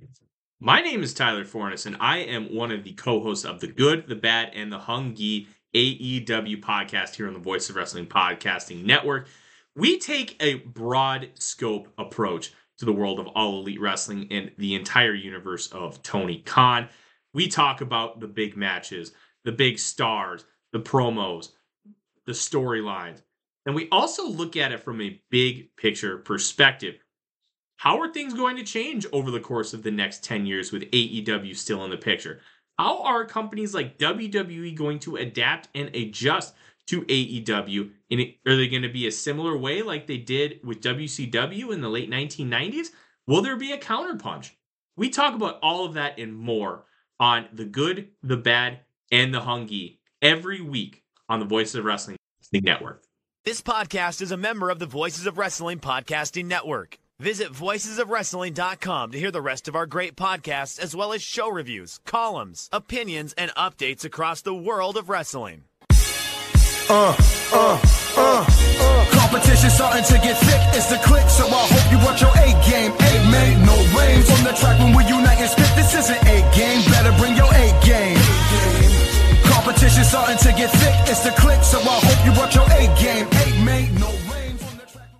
My name is Tyler Fornes, and I am one of the co-hosts of the Good, the Bad, and the Hungy AEW podcast here on the Voice of Wrestling Podcasting Network. We take a broad scope approach to the world of All Elite Wrestling and the entire universe of Tony Khan. We talk about the big matches, the big stars, the promos, the storylines, and we also look at it from a big picture perspective. How are things going to change over the course of the next 10 years with AEW still in the picture? How are companies like WWE going to adapt and adjust to AEW? Are they going to be a similar way like they did with WCW in the late 1990s? Will there be a counterpunch? We talk about all of that and more on The Good, the Bad, and the Hungy every week on the Voices of Wrestling Network. This podcast is a member of the Voices of Wrestling Podcasting Network. Visit voicesofwrestling.com to hear the rest of our great podcasts, as well as show reviews, columns, opinions, and updates across the world of wrestling. Competition starting to get thick, it's the click, so I hope you watch your A-game. A-made, no range on the track when we unite and spit. This isn't A-game, better bring your A-game. Competition starting to get thick, it's the click, so I hope you watch your A-game. A-made, no range on the track.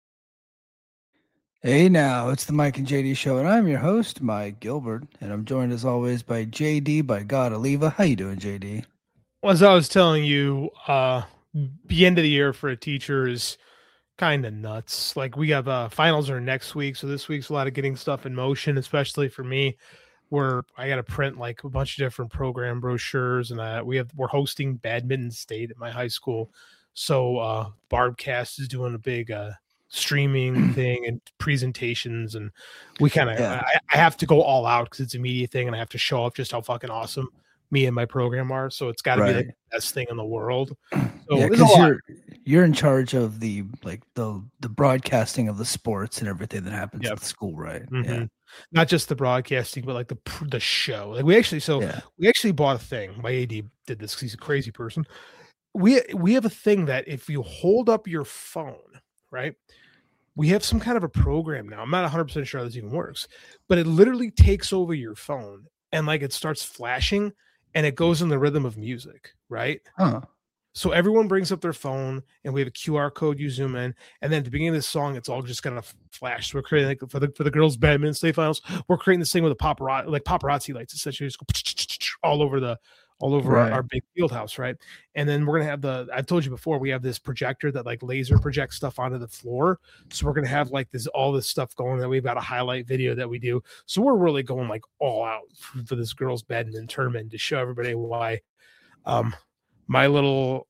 Hey now, it's the Mike and JD show, and I'm your host, Mike Gilbert, and I'm joined as always by JD by God Oliva. How you doing, JD? Well, as I was telling you, the end of the year for a teacher is kind of nuts. Like, we have finals are next week, so this week's a lot of getting stuff in motion, especially for me, where I got to print like a bunch of different program brochures, and we're hosting Badminton State at my high school, so Barbcast is doing a big streaming thing and presentations, and we kind of I have to go all out because it's a media thing, and I have to show off just how fucking awesome me and my program are. So it's got to be like the best thing in the world. So because you're in charge of the broadcasting of the sports and everything that happens at the school, right? Mm-hmm. Yeah, not just the broadcasting, but like the show. Like we actually bought a thing. My AD did this because he's a crazy person. We have a thing that if you hold up your phone, right? We have some kind of a program now. I'm not 100% sure how this even works, but it literally takes over your phone and like it starts flashing and it goes in the rhythm of music, right? So everyone brings up their phone and we have a QR code, you zoom in, and then at the beginning of the song, it's all just gonna flash. So we're creating like for the girls' Badminton State finals, we're creating this thing with a paparazzi lights, essentially just go all over our big field house, right? And then we're gonna have I told you before, we have this projector that like laser projects stuff onto the floor. So we're gonna have like all this stuff going. That we've got a highlight video that we do. So we're really going like all out for this girls' badminton tournament to show everybody why my little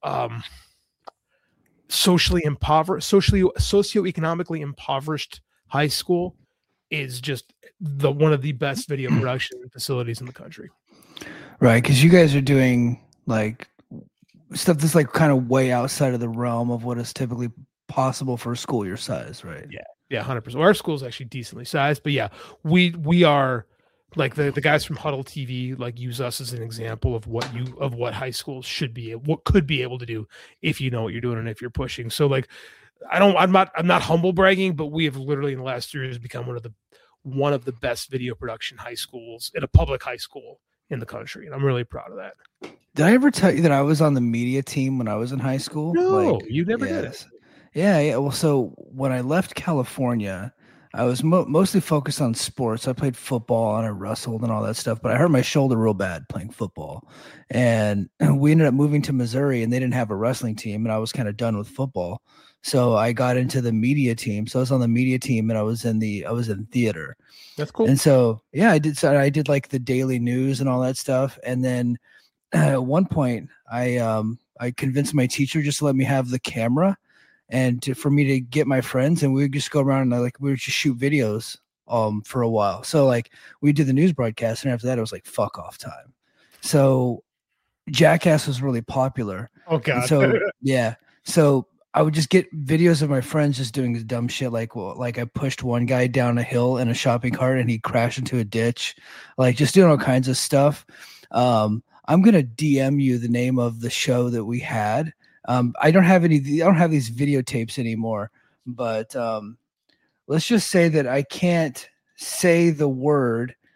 socioeconomically impoverished high school is just one of the best video production facilities in the country. Right, because you guys are doing like stuff that's like kind of way outside of the realm of what is typically possible for a school your size, right? Yeah, 100%. Our school is actually decently sized, but yeah, we are like the guys from Huddle TV like use us as an example of what high schools should be, what could be able to do if you know what you're doing and if you're pushing. So like, I'm not humble bragging, but we have literally in the last 3 years become one of the best video production high schools in a public high school in the country, and I'm really proud of that. Did I ever tell you that I was on the media team when I was in high school? No, you never did it. Yeah. Well, so when I left California, I was mostly focused on sports. I played football and I wrestled and all that stuff, but I hurt my shoulder real bad playing football. And we ended up moving to Missouri, and they didn't have a wrestling team, and I was kind of done with football. So I got into the media team. So I was on the media team, and I was in theater. That's cool. And so, yeah, I did like the daily news and all that stuff. And then at one point I convinced my teacher just to let me have the camera and for me to get my friends, and we would just go around and we would just shoot videos for a while. So like we did the news broadcast, and after that it was like fuck off time. So Jackass was really popular. Oh God. And so yeah. So I would just get videos of my friends just doing dumb shit. Like I pushed one guy down a hill in a shopping cart and he crashed into a ditch, like just doing all kinds of stuff. I'm going to DM you the name of the show that we had. I don't have these videotapes anymore, but let's just say that I can't say the word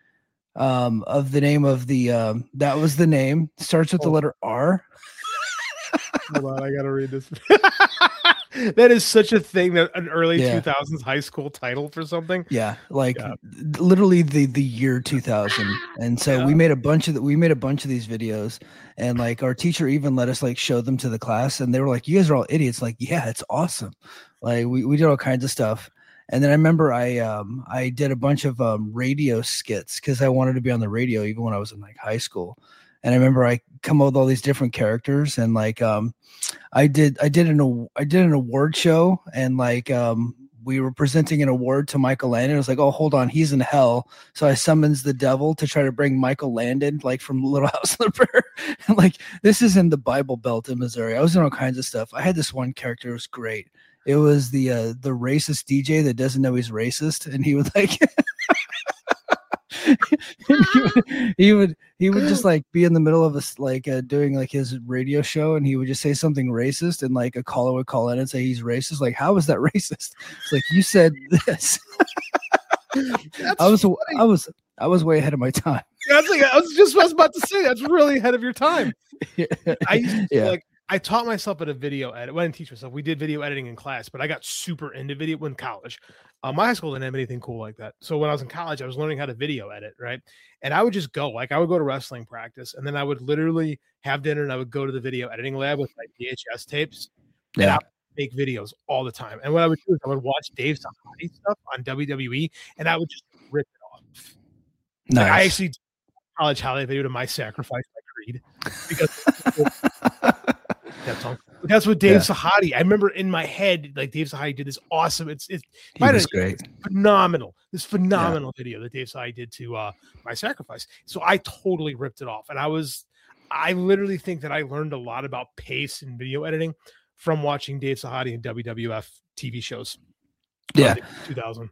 of the name of the that was the name. Starts with the letter R. Hold on, I gotta read this. That is such a thing, that an early 2000s high school title for something. Yeah, like literally the year 2000. And so we made a bunch of these videos, and like our teacher even let us like show them to the class, and they were like, "You guys are all idiots." Like, yeah, it's awesome. Like we did all kinds of stuff. And then I remember I did a bunch of radio skits because I wanted to be on the radio even when I was in like high school. And I remember I come up with all these different characters, and like I did an award show, and like we were presenting an award to Michael Landon. I was like, oh, hold on, he's in hell. So I summons the devil to try to bring Michael Landon, like from Little House on the Prairie. And like, this is in the Bible Belt in Missouri. I was doing all kinds of stuff. I had this one character, it was great. It was the racist DJ that doesn't know he's racist, and he would like he would just like be in the middle of us like doing like his radio show, and he would just say something racist, and like a caller would call in and say he's racist. Like, how is that racist? It's like, you said this. I was way ahead of my time. I was about to say, that's really ahead of your time. I used to, like, I taught myself at a video edit. Well, I didn't teach myself. We did video editing in class, but I got super into video in college. My high school didn't have anything cool like that. So when I was in college, I was learning how to video edit, right? And I would just go, like, I would go to wrestling practice, and then I would literally have dinner, and I would go to the video editing lab with my VHS tapes. And I would make videos all the time. And what I would do is I would watch Dave Sahadi stuff on WWE, and I would just rip it off. Nice. Like, I actually did a college holiday video to My Sacrifice by Creed, because that song. But that's what Dave Sahadi. I remember in my head, like, Dave Sahadi did this awesome. It's great, phenomenal. This phenomenal video that Dave Sahadi did to My Sacrifice. So I totally ripped it off, and I literally think that I learned a lot about pace and video editing from watching Dave Sahadi and WWF TV shows. Yeah, 2000.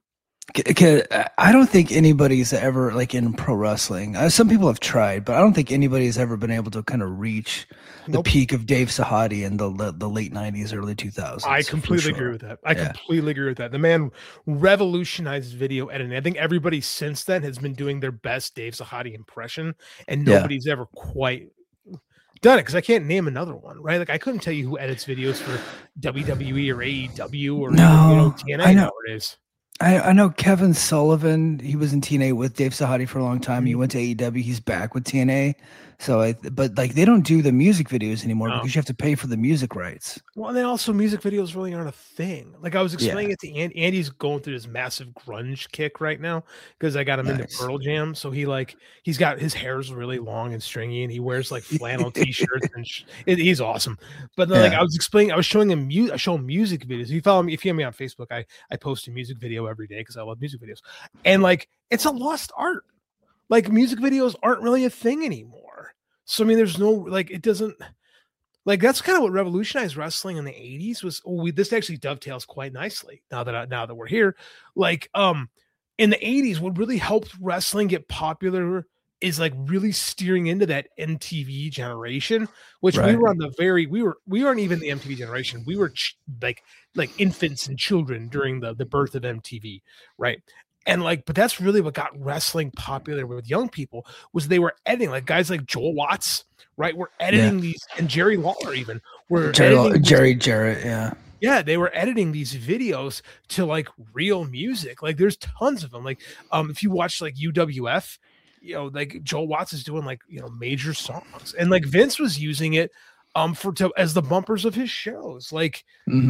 I don't think anybody's ever, like, in pro wrestling. Some people have tried, but I don't think anybody's ever been able to kind of reach the peak of Dave Sahadi in the late 90s, early 2000s. I completely agree with that. I completely agree with that. The man revolutionized video editing. I think everybody since then has been doing their best Dave Sahadi impression, and nobody's ever quite done it, because I can't name another one, right? Like, I couldn't tell you who edits videos for WWE or AEW or TNA nowadays. I know Kevin Sullivan. He was in TNA with Dave Sahadi for a long time. He went to AEW. He's back with TNA. So, but like, they don't do the music videos anymore because you have to pay for the music rights. Well, and then also music videos really aren't a thing. Like, I was explaining it to Andy. Andy's going through this massive grunge kick right now because I got him into Pearl Jam. So he's got his hair's really long and stringy, and he wears like flannel t-shirts and he's awesome. But then, like, I was showing him music videos. If you follow me on Facebook, I post a music video every day because I love music videos, and like, it's a lost art. Like, music videos aren't really a thing anymore. So, I mean, there's no, like, it doesn't, like, that's kind of what revolutionized wrestling in the 80s was. This actually dovetails quite nicely now that we're here. Like, in the 80s, what really helped wrestling get popular is like really steering into that MTV generation, which we were on the we weren't even the MTV generation. We were like infants and children during the birth of MTV. Right. And like, but that's really what got wrestling popular with young people, was they were editing, like guys like Joel Watts, right? Were editing these, and Jerry Lawler even were Jerry Jarrett. Yeah. Yeah. They were editing these videos to like real music. Like, there's tons of them. Like, if you watch like UWF, like Joel Watts is doing like, major songs, and like Vince was using it as the bumpers of his shows. Like,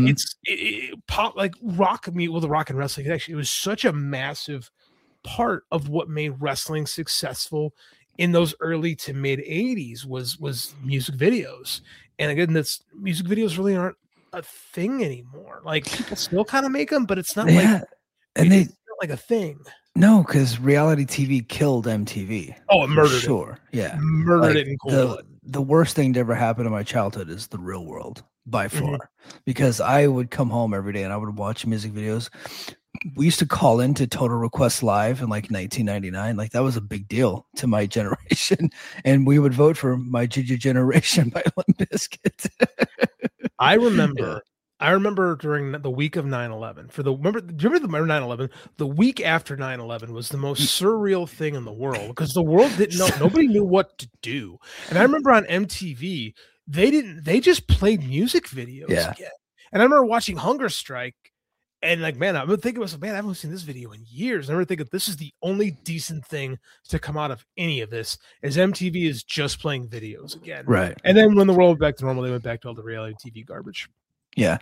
it pop, like rock the rock and wrestling. It was such a massive part of what made wrestling successful in those early to mid 80s was music videos. And again, music videos really aren't a thing anymore. Like, people still kind of make them, but it's not it's not like a thing. No, because reality TV killed MTV. Oh, it murdered it. Sure. Yeah. Murdered it in cold blood. The worst thing to ever happen in my childhood is The Real World, by far, because I would come home every day and I would watch music videos. We used to call into Total Request Live in like 1999. Like, that was a big deal to my generation. And we would vote for My Ginger Generation by Limp Bizkit. I remember I remember during the week of 9/11 do you remember the 9/11? The week after 9/11 was the most surreal thing in the world because the world didn't know, nobody knew what to do. And I remember on MTV, they just played music videos again. And I remember watching Hunger Strike and like, man, I'm thinking to myself, man, I haven't seen this video in years. I remember thinking this is the only decent thing to come out of any of this is MTV is just playing videos again. Right. And then when the world went back to normal, they went back to all the reality TV garbage. Yeah.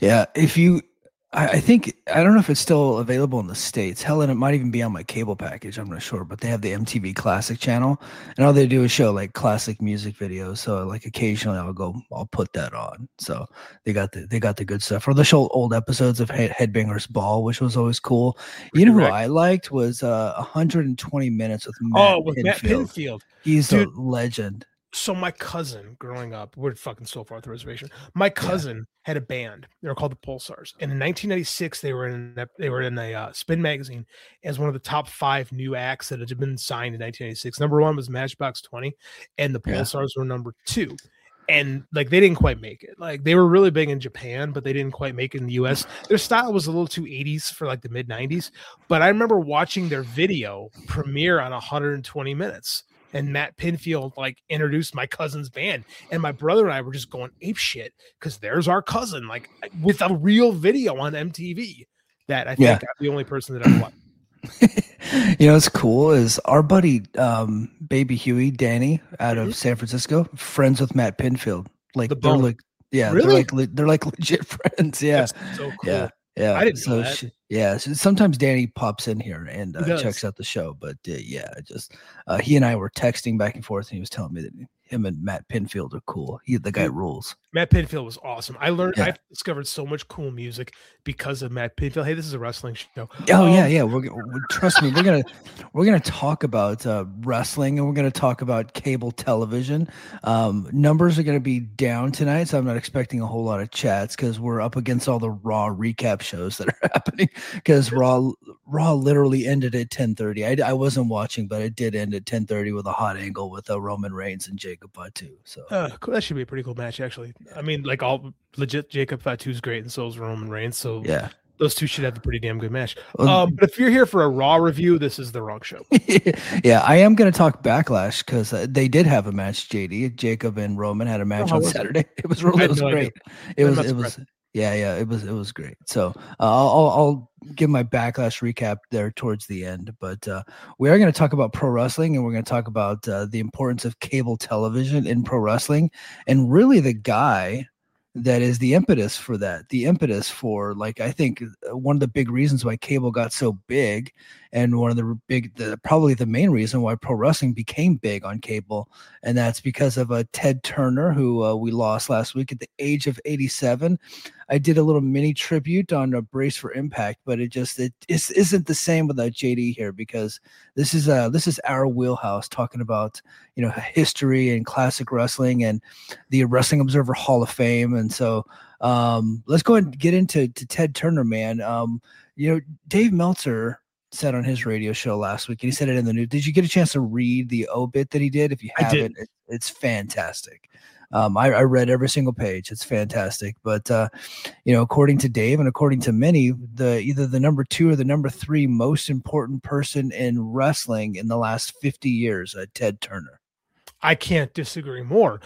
I think, I don't know if it's still available in the States. Hell, and it might even be on my cable package. I'm not sure, but they have the MTV Classic channel, and all they do is show like classic music videos. So like occasionally I'll put that on. So they got the good stuff. Or they show old episodes of Headbangers Ball, which was always cool. You know who I liked was 120 Minutes with Matt Pinfield. He's a legend. So my cousin growing up, we're fucking so far off the reservation. My cousin had a band. They were called the Pulsars. And in 1996, they were in a Spin magazine as one of the top 5 new acts that had been signed in 1996. Number 1 was Matchbox 20, and the Pulsars were number 2. And like they didn't quite make it. Like they were really big in Japan, but they didn't quite make it in the US. Their style was a little too 80s for like the mid 90s. But I remember watching their video premiere on 120 Minutes. And Matt Pinfield like introduced my cousin's band, and my brother and I were just going ape shit because there's our cousin like with a real video on MTV. That I think I'm the only person that I've watched. You know what's cool is our buddy Baby Huey Danny out of San Francisco, friends with Matt Pinfield. Like they're like really? they're like legit friends. Yeah, that's so cool. Yeah, I didn't know that. So sometimes Danny pops in here and checks out the show. But he and I were texting back and forth, and he was telling me that him and Matt Pinfield are cool. The guy rules. Matt Pinfield was awesome. I discovered so much cool music because of Matt Pinfield. Hey, this is a wrestling show. Trust me, we're gonna talk about wrestling, and we're gonna talk about cable television. Numbers are gonna be down tonight, so I'm not expecting a whole lot of chats because we're up against all the Raw recap shows that are happening. Because Raw literally ended at 10:30. I wasn't watching, but it did end at 10:30 with a hot angle with Roman Reigns and Jacob Fatu. So cool. That should be a pretty cool match, actually. I mean, like all legit, Jacob Fatu's great, and so is Roman Reigns. So those two should have a pretty damn good match. But if you're here for a Raw review, this is the wrong show. Yeah, I am going to talk Backlash because they did have a match. Jacob and Roman had a match on Saturday. It was great. It was great. So I'll give my Backlash recap there towards the end, but we are going to talk about pro wrestling, and we're going to talk about the importance of cable television in pro wrestling, and really the guy that is the impetus for that. The impetus for, like, I think one of the big reasons why cable got so big, and one of probably the main reason why pro wrestling became big on cable, and that's because of Ted Turner, who we lost last week at the age of 87. I did a little mini tribute on a Brace for Impact, but it isn't the same without JD here, because this is our wheelhouse, talking about history and classic wrestling and the Wrestling Observer Hall of Fame. And so let's go ahead and get into Ted Turner, man. Dave Meltzer said on his radio show last week, and he said it in the news. Did you get a chance to read the obit that he did? If you haven't, it's fantastic. I read every single page. It's fantastic. But, according to Dave and according to many, either the number 2 or the number 3 most important person in wrestling in the last 50 years, Ted Turner. I can't disagree more.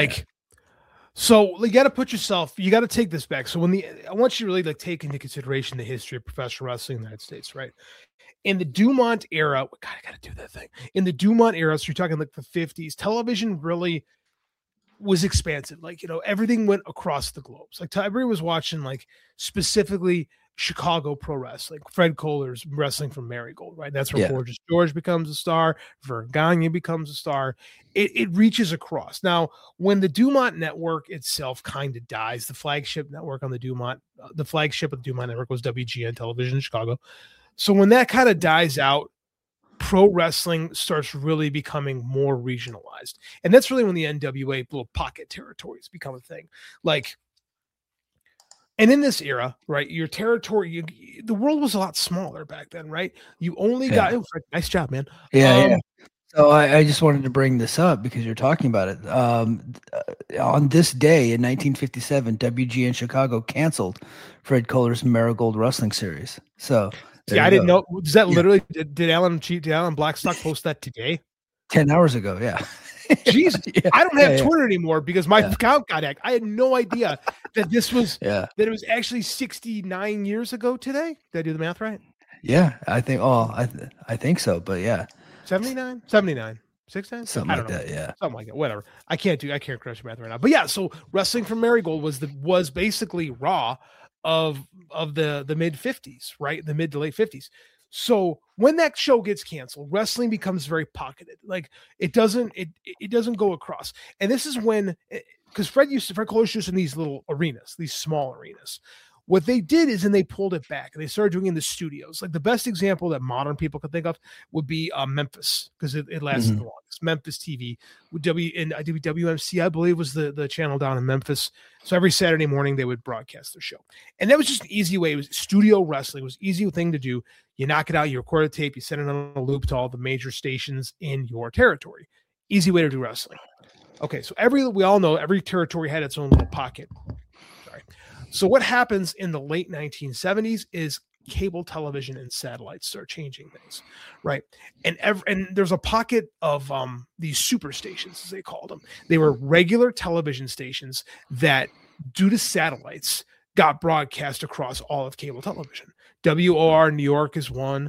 So you got to take this back. So I want you to really take into consideration the history of professional wrestling in the United States, right? In the Dumont era, God, I got to do that thing. In the Dumont era, so you're talking like the 50s, television really was expansive. Everything went across the globe. Everybody was watching specifically Chicago pro wrestling. Fred Kohler's wrestling from Marigold, right? That's where Gorgeous George becomes a star. Vern Gagne becomes a star. It reaches across. Now, when the Dumont network itself kind of dies, the flagship network on the Dumont, the flagship of the Dumont network was WGN Television in Chicago. So when that kind of dies out, pro wrestling starts really becoming more regionalized. And that's really when the NWA little pocket territories become a thing. And in this era, right, your territory, the world was a lot smaller back then, right? You only got, nice job, man. So I just wanted to bring this up because you're talking about it. On this day in 1957, WGN Chicago canceled Fred Kohler's Marigold Wrestling Series. So I didn't know. Does that literally did Alan Blackstock post that today? 10 hours ago, yeah. Jeez, yeah, I don't have Twitter anymore because my account got hacked. I had no idea that this was that it was actually 69 years ago today. Did I do the math right? Yeah, I think. Oh, I think so. But yeah, 79, 69, something like that. Yeah, something like that. Whatever. I can't crush math right now. But yeah, so Wrestling from Marigold was basically Raw of the mid 50s, right? The mid to late 50s. So when that show gets canceled, wrestling becomes very pocketed. Like it doesn't go across. And this is when, because Fred Kohler used in these little arenas, these small arenas. What they did is, and they pulled it back and they started doing it in the studios. Like the best example that modern people could think of would be Memphis, because it lasted the longest. Memphis TV, WMC, I believe, was the channel down in Memphis. So every Saturday morning they would broadcast their show. And that was just an easy way. It was studio wrestling. It was an easy thing to do. You knock it out, you record a tape, you send it on a loop to all the major stations in your territory. Easy way to do wrestling. Okay, so we all know every territory had its own little pocket. So what happens in the late 1970s is cable television and satellites start changing things, right? And there's a pocket of these super stations, as they called them. They were regular television stations that, due to satellites, got broadcast across all of cable television. WOR New York is one.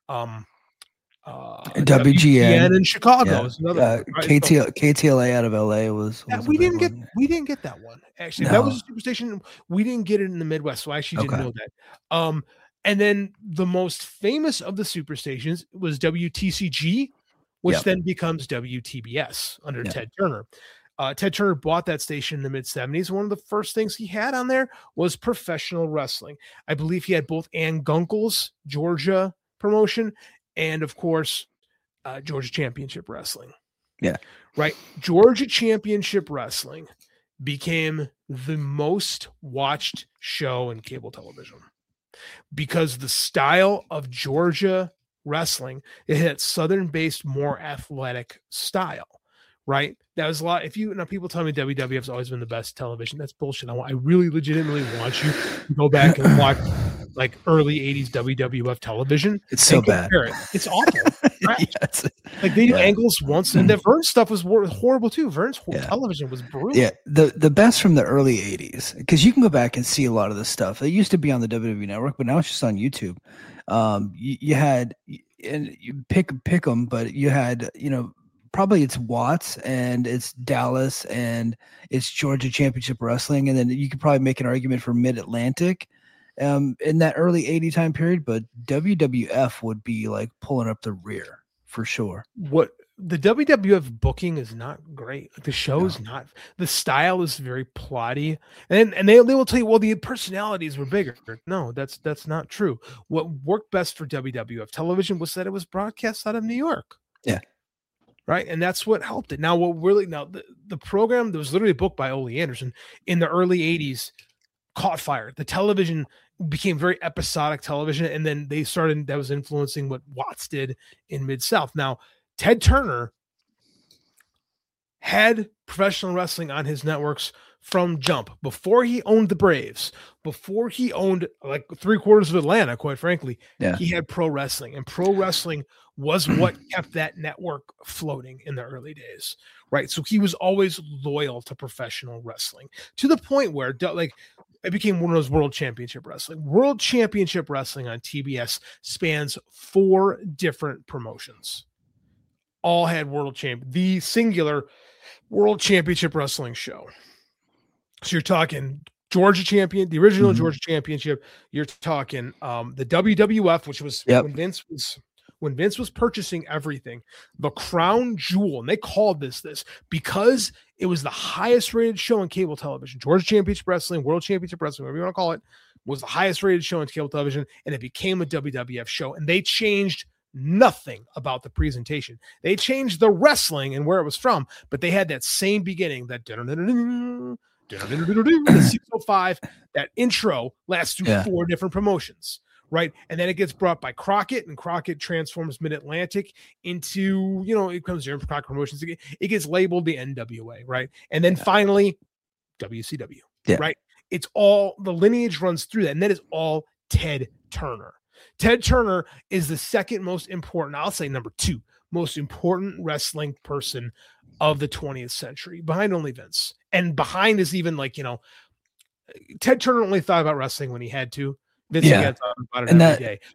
WGN in Chicago is another. KTLA out of LA was we didn't get that one, actually. No. That was a superstation. We didn't get it in the Midwest, so I actually didn't know that. And then the most famous of the superstations was WTCG, which then becomes WTBS under Ted Turner. Ted Turner bought that station in the mid-70s. One of the first things he had on there was professional wrestling. I believe he had both Ann Gunkel's Georgia promotion and, of course, Georgia Championship Wrestling. Yeah. Right. Georgia Championship Wrestling became the most watched show in cable television because the style of Georgia wrestling, it had Southern-based, more athletic style. Right. That was a lot. If people tell me WWF's always been the best television, that's bullshit. I really legitimately want you to go back and watch like early 80s WWF television. It's so bad. It's awful. Right? Like they do angles once, and the Vern stuff was horrible too. Vern's television was brutal. Yeah. The best from the early 80s, because you can go back and see a lot of this stuff. It used to be on the WWE Network, but now it's just on YouTube. You had, and you pick them, but you had, probably it's Watts and it's Dallas and it's Georgia Championship Wrestling. And then you could probably make an argument for Mid-Atlantic in that early 80 time period, but WWF would be like pulling up the rear for sure. What the WWF booking is not great. Like the show is not, the style is very plotty, and they will tell you, well, the personalities were bigger. No, that's not true. What worked best for WWF television was that it was broadcast out of New York. Yeah. Right. And that's what helped it. Now, the program that was literally booked by Ole Anderson in the early 80s caught fire. The television became very episodic television. And then that was influencing what Watts did in Mid-South. Now, Ted Turner had professional wrestling on his networks from jump. Before he owned the Braves, before he owned like 3/4 of Atlanta, quite frankly, he had pro wrestling. And pro wrestling was what kept that network floating in the early days, right? So he was always loyal to professional wrestling to the point where like it became one of those World Championship Wrestling. World Championship Wrestling on TBS spans 4 different promotions. All had the singular World Championship Wrestling show. So you're talking Georgia Champion, the original Georgia Championship. You're talking the WWF, which was when Vince was purchasing everything, the crown jewel, and they called this because it was the highest rated show on cable television. Georgia Championship Wrestling, World Championship Wrestling, whatever you want to call it, was the highest rated show on cable television, and it became a WWF show. And they changed nothing about the presentation. They changed the wrestling and where it was from, but they had that same beginning, that the 605, that intro lasts through 4 different promotions. right? And then it gets brought by Crockett, and Crockett transforms Mid-Atlantic into, it comes here from Crockett Promotions. It gets labeled the NWA, right? And then finally, WCW, right? It's all, the lineage runs through that, and that is all Ted Turner. Ted Turner is the second most important, I'll say number 2, most important wrestling person of the 20th century, behind only Vince. And behind is even Ted Turner only thought about wrestling when he had to. Vince had thought about it every day.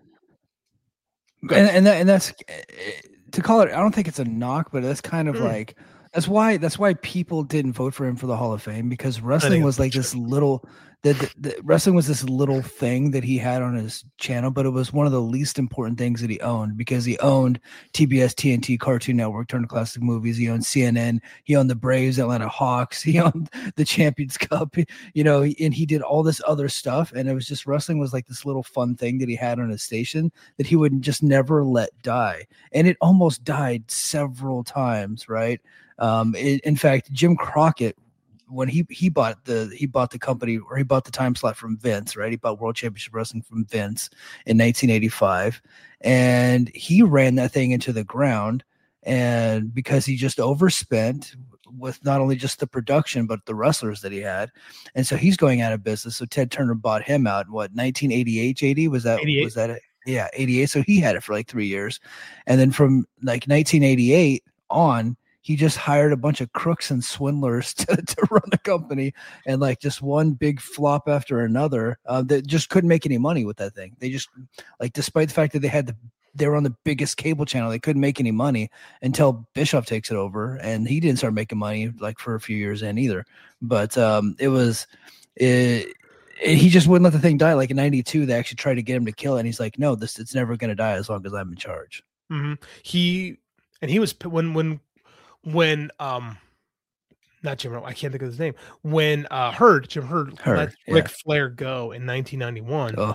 And that's, to call it, I don't think it's a knock, but that's kind of like, that's why people didn't vote for him for the Hall of Fame, because wrestling was like this little, the wrestling was this little thing that he had on his channel, but it was one of the least important things that he owned, because he owned TBS, TNT, Cartoon Network, Turner Classic Movies. He owned CNN. He owned the Braves, Atlanta Hawks. He owned the Champions Cup, and he did all this other stuff. And it was just, wrestling was like this little fun thing that he had on his station that he would just never let die. And it almost died several times, right? In fact, Jim Crockett, when he bought the company, or he bought the time slot from Vince, right? He bought World Championship Wrestling from Vince in 1985, and he ran that thing into the ground. And because he just overspent with not only just the production, but the wrestlers that he had. And so he's going out of business. So Ted Turner bought him out in 1988, JD? Was that it? Yeah, 88. So he had it for like 3 years. And then from like 1988 on, he just hired a bunch of crooks and swindlers to run the company, and like just one big flop after another that just couldn't make any money with that thing. They just, like, despite the fact that they were on the biggest cable channel, they couldn't make any money until Bischoff takes it over, and he didn't start making money like for a few years in either. But he just wouldn't let the thing die. Like in 92, they actually tried to get him to kill it, and he's like, no, it's never going to die as long as I'm in charge. Mm-hmm. He was when not Jim, I can't think of his name. When Jim Herd let Ric Flair go in 1991.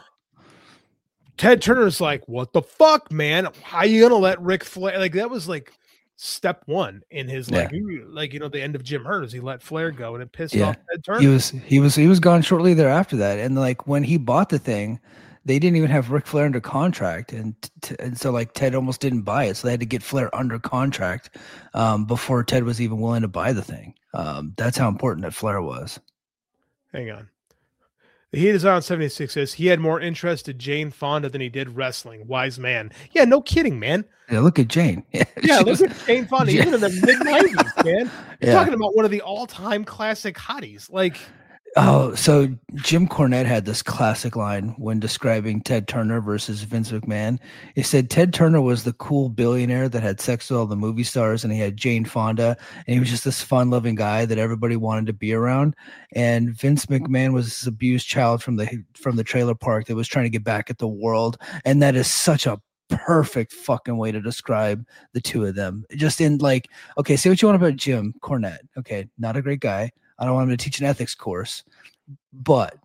Ted Turner's like, what the fuck, man? How you gonna let Ric Flair? Like, that was like step one in his the end of Jim Herd, is he let Flair go, and it pissed off Ted Turner. He was gone shortly thereafter that, and like when he bought the thing, they didn't even have Ric Flair under contract, and so like Ted almost didn't buy it, so they had to get Flair under contract before Ted was even willing to buy the thing. That's how important that Flair was. Hang on. The Heat is on 76 says he had more interest in Jane Fonda than he did wrestling. Wise man. Yeah, no kidding, man. Yeah, look at Jane. Look at Jane Fonda, even in the mid-90s, man. You're talking about one of the all-time classic hotties. Like, oh, so Jim Cornette had this classic line when describing Ted Turner versus Vince McMahon. He said Ted Turner was the cool billionaire that had sex with all the movie stars, and he had Jane Fonda, and he was just this fun-loving guy that everybody wanted to be around. And Vince McMahon was this abused child from the trailer park that was trying to get back at the world. And that is such a perfect fucking way to describe the two of them. Just in like, okay, say what you want about Jim Cornette. Okay, not a great guy. I don't want him to teach an ethics course, but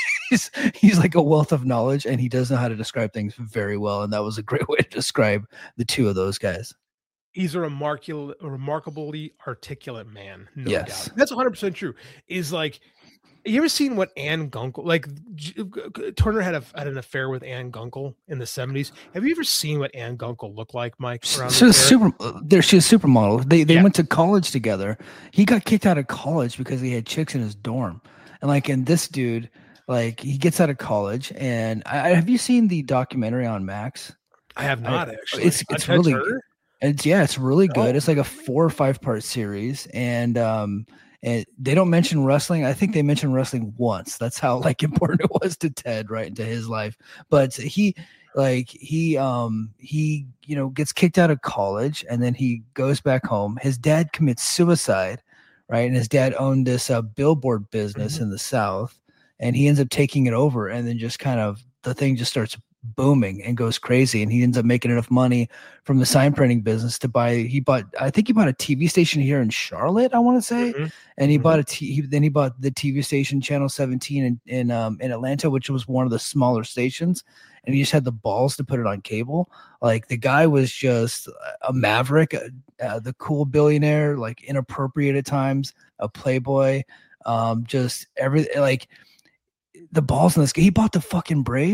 he's like a wealth of knowledge, and he does know how to describe things very well. And that was a great way to describe the two of those guys. He's a remarkably articulate man. No doubt. That's 100% true. Is like, you ever seen what Anne Gunkel, like Turner had an affair with Anne Gunkel in the 70s. Have you ever seen what Anne Gunkel looked like, Mike? She's a supermodel. They went to college together. He got kicked out of college because he had chicks in his dorm. And this dude, like, he gets out of college, and have you seen the documentary on Max? I have not, actually. It's really good. It's really good. It's like a 4 or 5 part series, and they don't mention wrestling. I think they mentioned wrestling once. That's how like important it was to Ted, right, into his life. But he gets kicked out of college, and then he goes back home. His dad commits suicide, right? And his dad owned this billboard business in the South, and he ends up taking it over, and then just kind of the thing just starts booming and goes crazy, and he ends up making enough money from the sign printing business to buy. I think he bought a TV station here in Charlotte, I want to say, and he bought then he bought the TV station Channel 17 in Atlanta, which was one of the smaller stations, and he just had the balls to put it on cable. Like, the guy was just a maverick, the cool billionaire, like inappropriate at times, a playboy, just everything, like the balls in this. He bought the fucking Braves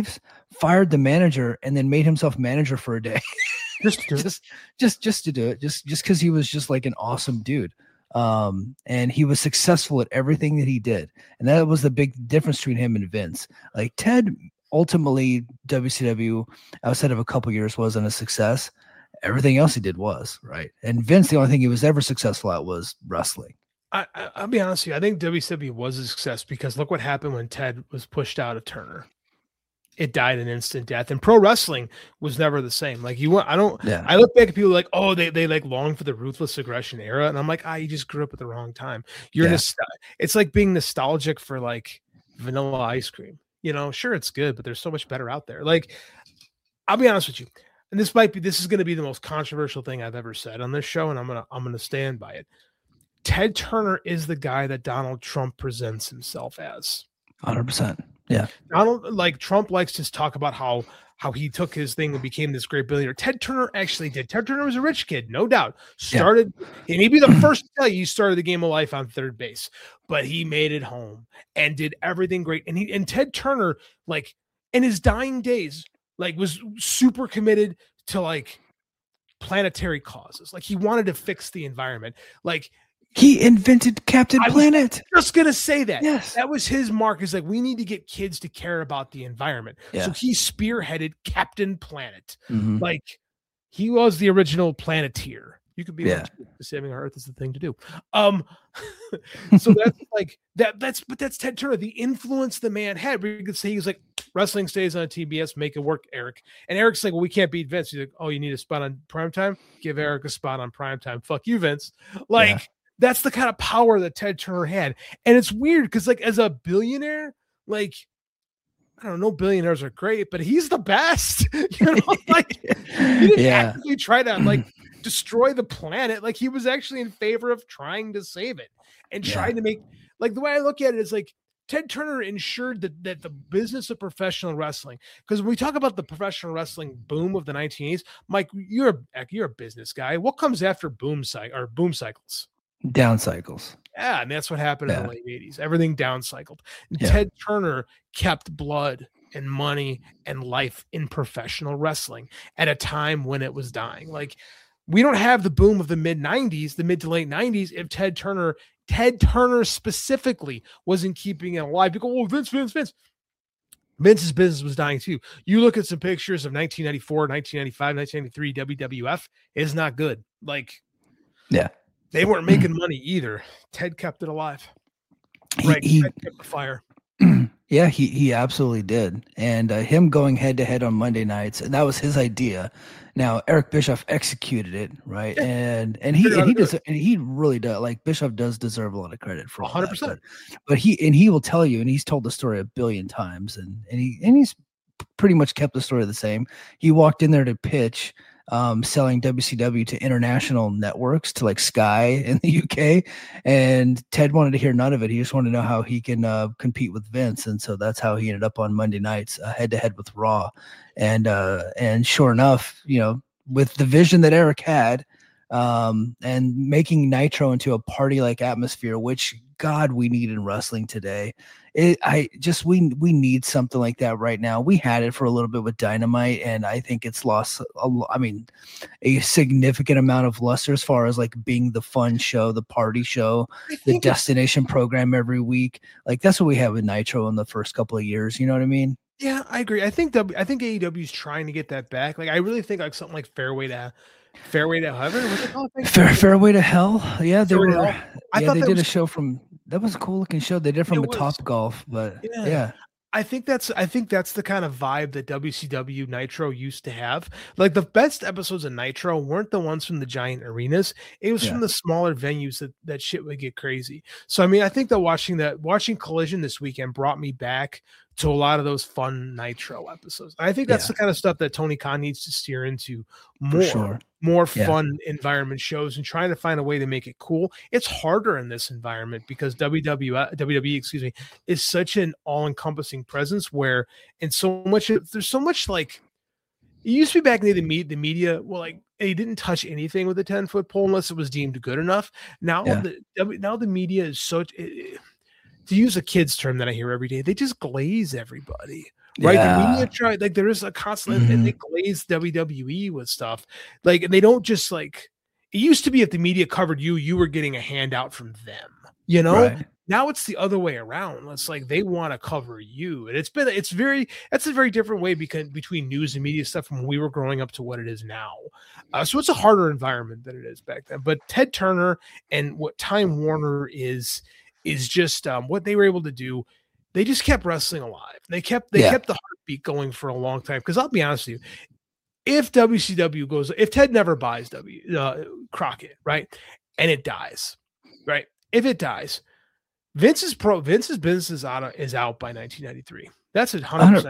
fired the manager, and then made himself manager for a day. just to do it, just because he was just like an awesome dude. And he was successful at everything that he did. And that was the big difference between him and Vince. Like Ted, ultimately WCW outside of a couple years wasn't a success. Everything else he did was, right. And Vince, the only thing he was ever successful at was wrestling. I'll be honest with you. I think WCW was a success because look what happened when Ted was pushed out of Turner. It died an instant death, and pro wrestling was never the same. Like I look back at people like, oh, they like long for the ruthless aggression era. And I'm like, you just grew up at the wrong time. It's like being nostalgic for like vanilla ice cream, sure. It's good, but there's so much better out there. Like, I'll be honest with you. And this is going to be the most controversial thing I've ever said on this show. And I'm going to stand by it. Ted Turner is the guy that Donald Trump presents himself as. 100%. Yeah. Trump likes to talk about how he took his thing and became this great billionaire. Ted Turner actually did. Ted Turner was a rich kid, no doubt. And he'd be the first to tell you he started the game of life on third base, but he made it home and did everything great. And Ted Turner, like in his dying days, like was super committed to like planetary causes. Like he wanted to fix the environment. Like he invented Captain Planet. Just gonna say that. Yes, that was his mark. Is like we need to get kids to care about the environment. Yeah. So he spearheaded Captain Planet. Mm-hmm. Like he was the original Planeteer. You could be saving our Earth is the thing to do. So that's like that's Ted Turner. The influence the man had. We could say he was like wrestling stays on TBS, make it work, Eric. And Eric's like, well, we can't beat Vince. He's like, oh, you need a spot on primetime? Give Eric a spot on primetime. Fuck you, Vince. Like. Yeah. That's the kind of power that Ted Turner had. And it's weird because, like, as a billionaire, like, I don't know, billionaires are great, but he's the best. Like, he didn't actively try to, like, destroy the planet. Like, he was actually in favor of trying to save it and trying to make, like, the way I look at it is, like, Ted Turner ensured that the business of professional wrestling, because when we talk about the professional wrestling boom of the 1980s, Mike, you're a business guy. What comes after boom cycles? Down cycles. Yeah, and that's what happened in the late 80s. Everything down cycled. Ted Turner kept blood and money and life in professional wrestling at a time when it was dying. Like, we don't have the boom of the mid to late 90s if Ted Turner specifically wasn't keeping it alive. People go, oh, Vince. Vince's business was dying too. You look at some pictures of 1994, 1995, 1993 WWF. It's not good. Like, they weren't making money either. Ted kept it alive. Ted kept the fire. Yeah, he absolutely did. And him going head to head on Monday nights, and that was his idea. Now Eric Bischoff executed it, right? Yeah. And he really does. Like, Bischoff does deserve a lot of credit for 100%. But he will tell you, and he's told the story a billion times, and he's pretty much kept the story the same. He walked in there to pitch. Selling WCW to international networks, to like Sky in the UK, and Ted wanted to hear none of it. He just wanted to know how he can compete with Vince, and so that's how he ended up on Monday nights, head to head with Raw. And sure enough, with the vision that Eric had, and making Nitro into a party-like atmosphere, which God we need in wrestling today. We need something like that right now. We had it for a little bit with Dynamite, and I think it's lost a significant amount of luster as far as like being the fun show, the party show, the destination program every week. Like, that's what we had with Nitro in the first couple of years. You know what I mean? Yeah, I agree. I think AEW is trying to get that back. Like, I really think like something like Fairway to Heaven. What's it called? Fairway to Hell. Yeah, they were. I thought they did a show from. That was a cool looking show. They did from a Top Golf, but yeah. I think that's the kind of vibe that WCW Nitro used to have. Like, the best episodes of Nitro weren't the ones from the giant arenas. It was from the smaller venues that shit would get crazy. So, I mean, I think that watching Collision this weekend brought me back to a lot of those fun Nitro episodes. I think that's the kind of stuff that Tony Khan needs to steer into more fun environment shows, and trying to find a way to make it cool. It's harder in this environment because WWE, is such an all-encompassing presence where there's so much like, it used to be back in the media, well, like, they didn't touch anything with a 10-foot pole unless it was deemed good enough. Now the media is so, to use a kid's term that I hear every day, they just glaze everybody, right? The media tried, like there is a constant, and they glaze WWE with stuff, like, and they don't just like. It used to be if the media covered you, you were getting a handout from them, you know. Right. Now it's the other way around. It's like they want to cover you, and that's a very different way between news and media stuff from when we were growing up to what it is now. So it's a harder environment than it is back then. But Ted Turner and what Time Warner is just what they were able to do. They just kept wrestling alive. They kept the heartbeat going for a long time. Because I'll be honest with you, if WCW if Ted never buys Crockett, right, and it dies, right, if it dies. Vince's business is out by 1993. That's 100%.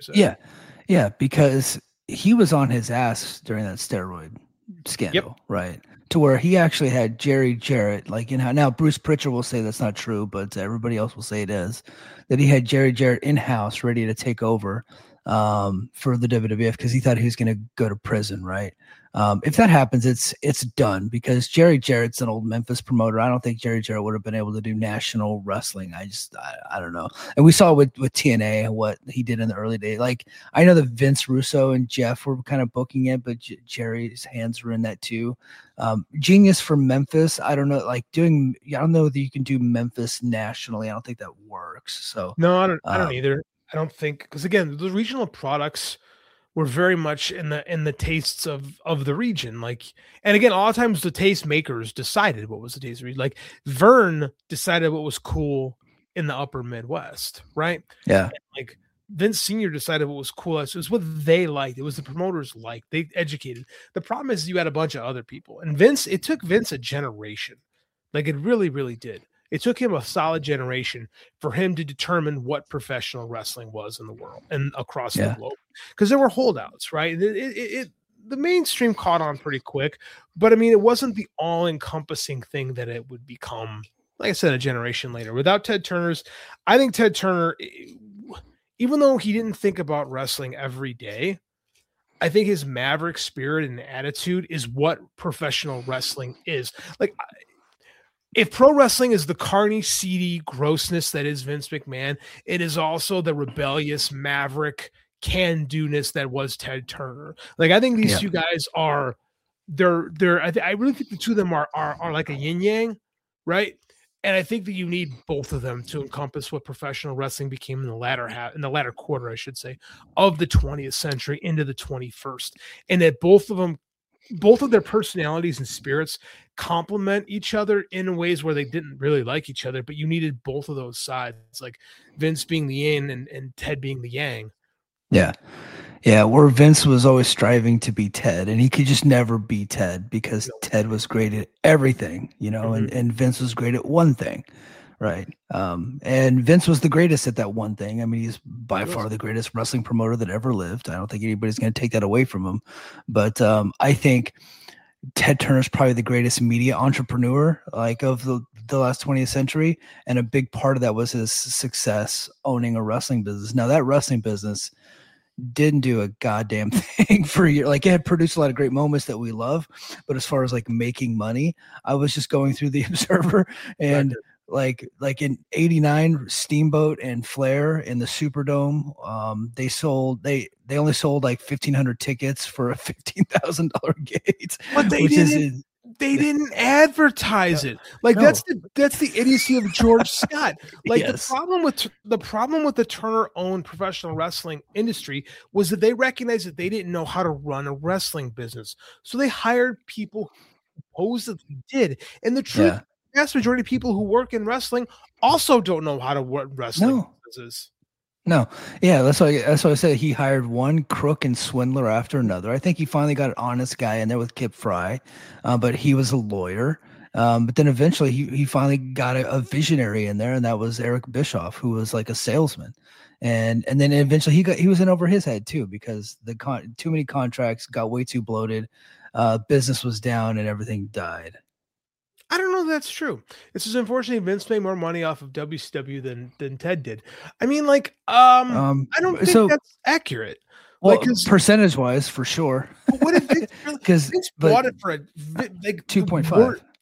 Yeah, because he was on his ass during that steroid scandal, right? To where he actually had Jerry Jarrett, like, you know, now Bruce Pritchard will say that's not true, but everybody else will say it is, that he had Jerry Jarrett in-house ready to take over for the WWF because he thought he was going to go to prison, right? If that happens, it's done because Jerry Jarrett's an old Memphis promoter. I don't think Jerry Jarrett would have been able to do national wrestling. I don't know. And we saw with TNA what he did in the early days. Like, I know that Vince Russo and Jeff were kind of booking it, but Jerry's hands were in that too. Genius for Memphis. I don't know, like I don't know that you can do Memphis nationally. I don't think that works. So no, I don't either. I don't think, because again, the regional products were very much in the tastes of the region. Like, and again, a lot of times the taste makers decided what was the taste of the region. Like Vern decided what was cool in the upper Midwest, right? Yeah. And like Vince Sr. decided what was cool. It was what they liked. It was the promoters liked. They educated. The problem is you had a bunch of other people. And it took Vince a generation. Like it really, really did. It took him a solid generation for him to determine what professional wrestling was in the world and across the globe. Because there were holdouts, right? The mainstream caught on pretty quick, but I mean, it wasn't the all-encompassing thing that it would become, like I said, a generation later. Without Ted Turner's, I think Ted Turner, even though he didn't think about wrestling every day, I think his maverick spirit and attitude is what professional wrestling is. Like, if pro wrestling is the carny, seedy grossness that is Vince McMahon, it is also the rebellious, maverick, can-do-ness that was Ted Turner. Like, I think these two guys are, I really think the two of them are like a yin-yang, right? And I think that you need both of them to encompass what professional wrestling became in the latter quarter, I should say, of the 20th century into the 21st. And that both of their personalities and spirits complement each other in ways where they didn't really like each other, but you needed both of those sides, like Vince being the yin and Ted being the yang. Yeah. Where Vince was always striving to be Ted, and he could just never be Ted because Ted was great at everything, you know, and Vince was great at one thing. Right. And Vince was the greatest at that one thing. I mean, he's by far the greatest wrestling promoter that ever lived. I don't think anybody's going to take that away from him. But I think Ted Turner's probably the greatest media entrepreneur, like, of the last 20th century. And a big part of that was his success owning a wrestling business. Now, that wrestling business didn't do a goddamn thing for a year. Like, it had produced a lot of great moments that we love. But as far as like making money, I was just going through the Observer and like in '89, Steamboat and Flair in the Superdome, they only sold like 1,500 tickets for a $15,000 gate. But they didn't advertise it. Like, that's the idiocy of George Scott. Like, the problem with the Turner-owned professional wrestling industry was that they recognized that they didn't know how to run a wrestling business, so they hired people who supposedly did. And the truth. Vast majority of people who work in wrestling also don't know how to work wrestling businesses. No. Yeah, that's why I said he hired one crook and swindler after another. I think he finally got an honest guy in there with Kip Fry, but he was a lawyer. But then eventually he finally got a visionary in there, and that was Eric Bischoff, who was like a salesman. And then eventually he was in over his head too, because too many contracts got way too bloated. Business was down and everything died. I don't know if that's true. It's just unfortunately Vince made more money off of WCW than Ted did. I mean, like, I don't think that's accurate. Well, like, percentage wise, for sure. What if Vince bought it for like 2.5?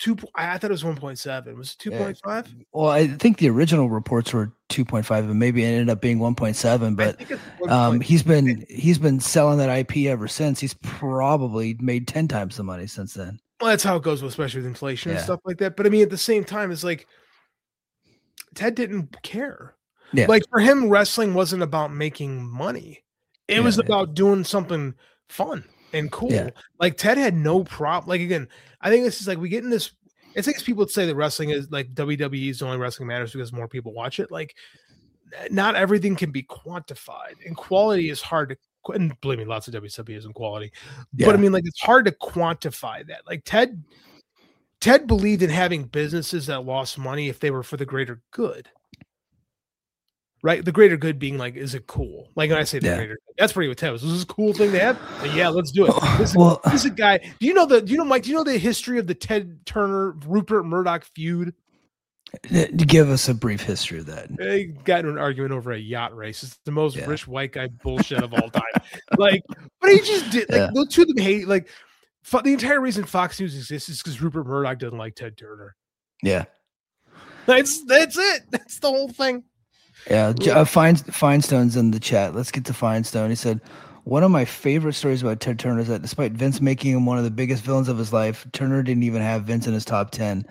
I thought it was 1.7. Was it 2.5? Well, I think the original reports were 2.5, and maybe it ended up being 1.7. But he's been selling that IP ever since. He's probably made 10 times the money since then. Well, that's how it goes, especially with inflation and stuff like that. But I mean, at the same time, it's like Ted didn't care. Yeah. Like for him, wrestling wasn't about making money. It was about doing something fun and cool. Yeah. Like Ted had no problem. Like again, I think this is like we get in this. It's like people say that wrestling is like WWE is the only wrestling matters because more people watch it. Like not everything can be quantified, and quality is hard to. And believe me, lots of WWE isn't quality, but I mean, like it's hard to quantify that. Like Ted believed in having businesses that lost money if they were for the greater good. Right, the greater good being like, is it cool? Like when I say the greater good, that's pretty what Ted was. This is a cool thing to have. But yeah, let's do it. This is a guy. Do you know Mike? Do you know the history of the Ted Turner Rupert Murdoch feud? Give us a brief history of that. They got in an argument over a yacht race. It's the most rich white guy bullshit of all time. Like, but he just did. Like, those two of them hate. Like, the entire reason Fox News exists is because Rupert Murdoch doesn't like Ted Turner. Yeah, that's it. That's the whole thing. Yeah, Finestone's in the chat. Let's get to Finestone. He said, one of my favorite stories about Ted Turner is that despite Vince making him one of the biggest villains of his life, Turner didn't even have Vince in his top 10.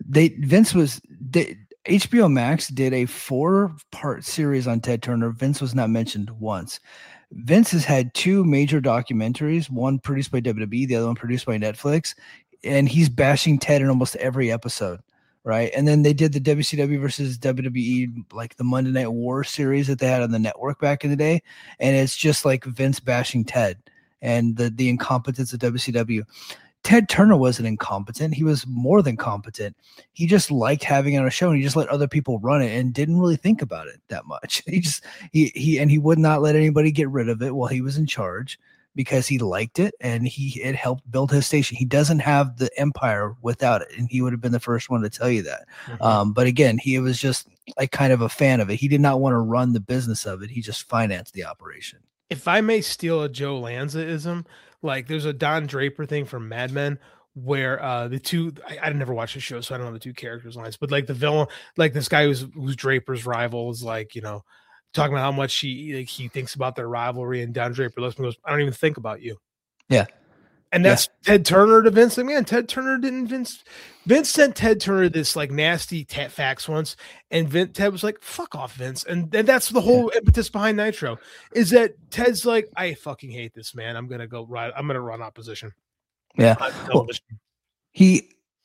HBO Max did a 4-part series on Ted Turner. Vince was not mentioned once. Vince has had 2 major documentaries, one produced by WWE, the other one produced by Netflix, and he's bashing Ted in almost every episode. Right. And then they did the WCW versus WWE, like the Monday Night War series that they had on the network back in the day. And it's just like Vince bashing Ted and the incompetence of WCW. Ted Turner wasn't incompetent. He was more than competent. He just liked having it on a show, and he just let other people run it and didn't really think about it that much. He would not let anybody get rid of it while he was in charge, because he liked it and it helped build his station. He doesn't have the empire without it, and he would have been the first one to tell you that. Mm-hmm. But again, he was just like kind of a fan of it. He did not want to run the business of it. He just financed the operation. If I may steal a Joe Lanza-ism, like there's a Don Draper thing from Mad Men where the two, I never watched the show, so I don't know the two characters' lines, but like the villain, like this guy who's Draper's rival is like, you know, talking about how much he thinks about their rivalry, and Don Draper looks and goes, I don't even think about you. Yeah. And that's Ted Turner to Vince. Like, man, Ted Turner didn't Vince sent Ted Turner this like nasty fax once, and Ted was like, fuck off, Vince. And that's the whole impetus behind Nitro, is that Ted's like, I fucking hate this, man. I'm going to run opposition. Yeah. Well, he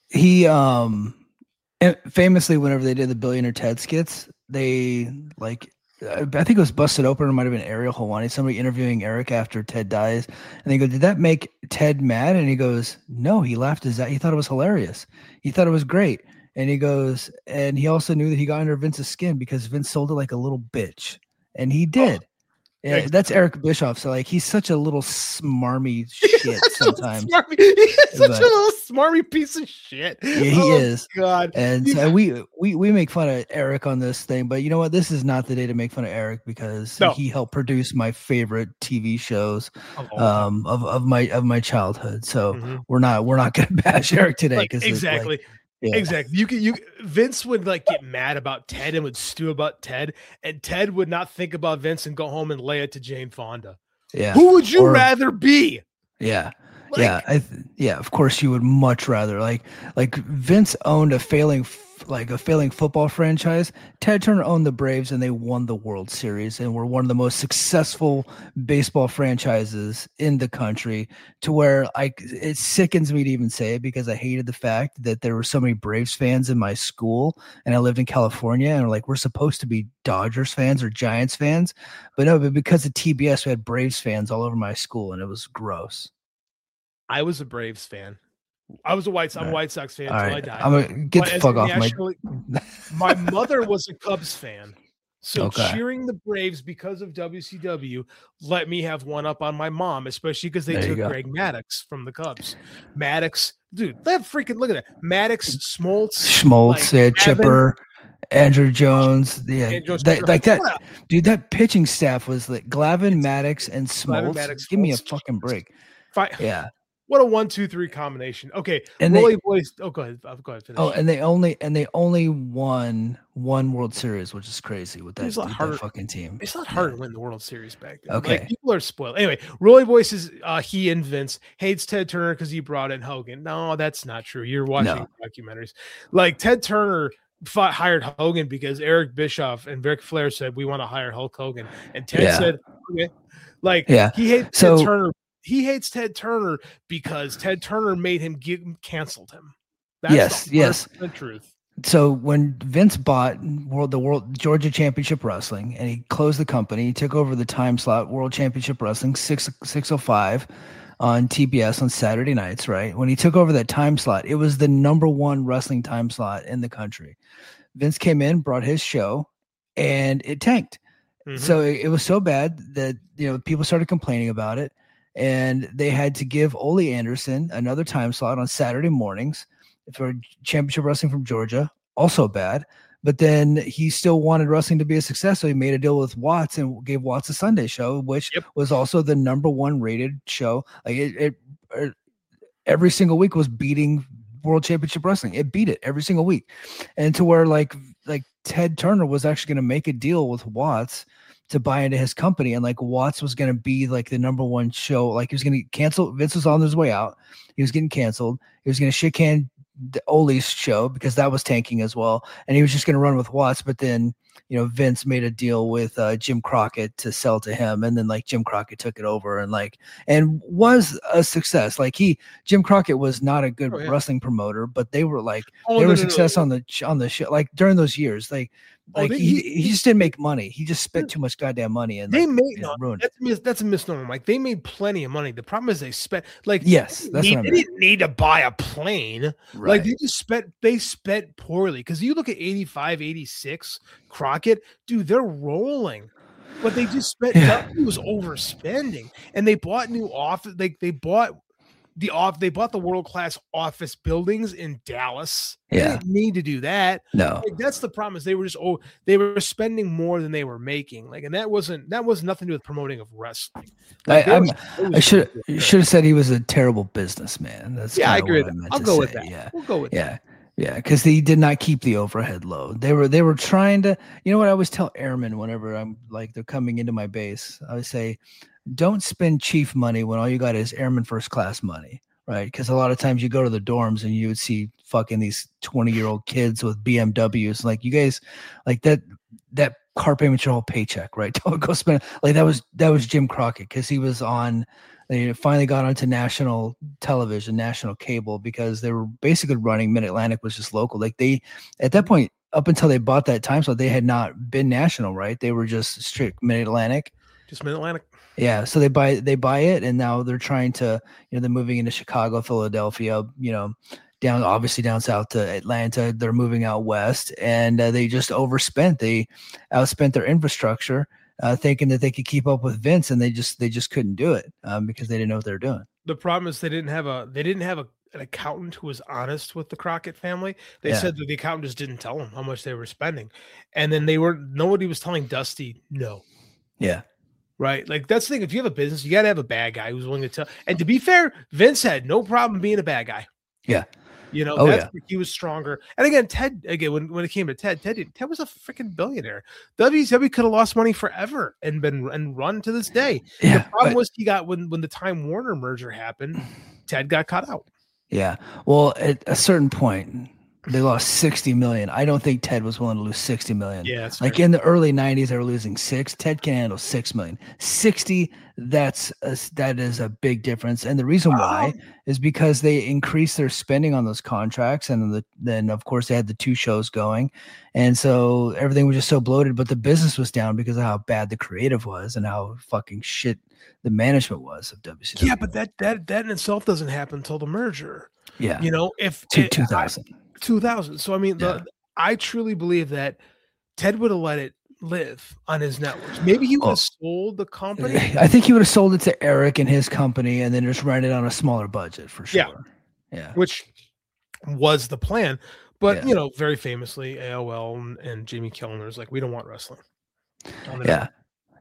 famously, whenever they did the Billionaire Ted skits, they like, I think it was Busted Open, or it might have been Ariel Helwani, somebody interviewing Eric after Ted dies. And they go, did that make Ted mad? And he goes, no, he laughed his ass. He thought it was hilarious. He thought it was great. And he goes, and he also knew that he got under Vince's skin because Vince sold it like a little bitch. And he did. Oh. Yeah, that's Eric Bischoff. So like, he's such a little smarmy shit sometimes. He's such a little smarmy piece of shit. Yeah, he is. God. And so we make fun of Eric on this thing, but you know what? This is not the day to make fun of Eric, because he helped produce my favorite TV shows of my childhood. So we're not gonna bash Eric today, because exactly. Exactly. Vince would like get mad about Ted and would stew about Ted, and Ted would not think about Vince and go home and lay it to Jane Fonda. Yeah. Who would you rather be? Yeah. Of course you would much rather like Vince owned a failing football franchise. Ted Turner owned the Braves, and they won the World Series and were one of the most successful baseball franchises in the country, to where it sickens me to even say it, because I hated the fact that there were so many Braves fans in my school, and I lived in California, and like, we're supposed to be Dodgers fans or Giants fans, but because of TBS, we had Braves fans all over my school, and it was gross. I was a Braves fan. I was a White Sox fan until I died. I'm gonna get the fuck off my mother was a Cubs fan. So cheering the Braves because of WCW let me have one up on my mom, especially because they took Greg Maddux from the Cubs. Maddux, dude, look at that. Maddux, Schmaltz, like, Chipper, Andrew Jones, that dude. That pitching staff was like Glavine, Maddux, and Schmaltz. Give me a fucking break. Yeah. What a 1-2-3 combination. Okay, And Rolly Boys. Oh, go ahead. Go ahead. Finish. Oh, and they only won one World Series, which is crazy with that fucking team. It's not hard to win the World Series back then. Okay, like, people are spoiled. Anyway, Rolly Boys is he and Vince hates Ted Turner because he brought in Hogan. No, that's not true. You're watching documentaries. Like, Ted Turner hired Hogan because Eric Bischoff and Ric Flair said we want to hire Hulk Hogan, and Ted said okay. Like, he hates Ted Turner. He hates Ted Turner because Ted Turner made him canceled him. That's the truth. So when Vince bought the World Georgia Championship Wrestling and he closed the company, he took over the time slot World Championship Wrestling 605 on TBS on Saturday nights, right? When he took over that time slot, it was the #1 wrestling time slot in the country. Vince came in, brought his show, and it tanked. Mm-hmm. So it was so bad that, people started complaining about it. And they had to give Ole Anderson another time slot on Saturday mornings for Championship Wrestling from Georgia. Also bad. But then he still wanted wrestling to be a success. So he made a deal with Watts and gave Watts a Sunday show, which was also the #1 rated show. Like it every single week was beating World Championship Wrestling. It beat it every single week. And to where like Ted Turner was actually going to make a deal with Watts to buy into his company, and like Watts was going to be like the #1 show. Like, he was going to cancel. Vince was on his way out. He was getting canceled. He was going to shake hand Ole's show because that was tanking as well. And he was just going to run with Watts. But then, Vince made a deal with Jim Crockett to sell to him. And then like Jim Crockett took it over and was a success. Like Jim Crockett was not a good wrestling promoter, but they were like, they were a success on the show. Like during those years, he just didn't make money. He just spent too much goddamn money, and ruined it. That's a misnomer, Mike. They made plenty of money. The problem is they spent they didn't need to buy a plane. Right. Like they spent poorly. Because you look at 85, 86, Crockett, dude, they're rolling. But they just spent. He was overspending, and they bought new office. They bought the world-class office buildings in Dallas. They didn't need to do that. No. That's the problem, is they were spending more than they were making. And that was nothing to do with promoting of wrestling. I should have said he was a terrible businessman. I agree with that. I'll go with that. Yeah. We'll go with that. Yeah, because he did not keep the overhead low. They were trying to, what I always tell airmen whenever I'm like, they're coming into my base, I would say, don't spend chief money when all you got is airman first class money, right? Because a lot of times you go to the dorms and you would see fucking these 20-year-old kids with BMWs. Like, you guys, like that car payment's your whole paycheck, right? Don't go spend. Like, that was Jim Crockett, because he was on. They finally got onto national television, national cable, because they were basically running Mid-Atlantic was just local. Like, they, at that point, up until they bought that time slot, they had not been national, right? They were just strict Mid-Atlantic. Just Mid-Atlantic. Yeah, so they buy it, and now they're trying to, they're moving into Chicago, Philadelphia, down south to Atlanta. They're moving out west, and they just overspent. They outspent their infrastructure, thinking that they could keep up with Vince, and they just couldn't do it because they didn't know what they were doing. The problem is they didn't have an accountant who was honest with the Crockett family. They said that the accountant just didn't tell them how much they were spending, and then nobody was telling Dusty no. Yeah. Right. Like, that's the thing. If you have a business, you got to have a bad guy who's willing to tell. And to be fair, Vince had no problem being a bad guy. Yeah. He was stronger. And again, Ted, when it came to Ted was a freaking billionaire. WCW could have lost money forever and run to this day. Yeah, the problem was he got, when the Time Warner merger happened, Ted got cut out. Yeah. Well, at a certain point, they lost $60 million. I don't think Ted was willing to lose $60 million. Yeah, that's like in the early 90s, they were losing $6 million. Ted can handle $6 million. 60, that is a big difference. And the reason why is because they increased their spending on those contracts, and then of course they had the 2 shows going, and so everything was just so bloated. But the business was down because of how bad the creative was and how fucking shit the management was of WCW. Yeah, but that in itself doesn't happen until the merger. Yeah, if 2000. 2000. So I mean, I truly believe that Ted would have let it live on his networks. Maybe he would have sold the company. I think he would have sold it to Eric and his company, and then just ran it on a smaller budget for sure. Yeah. Which was the plan. But very famously, AOL and Jamie Kellner's like, we don't want wrestling. Yeah.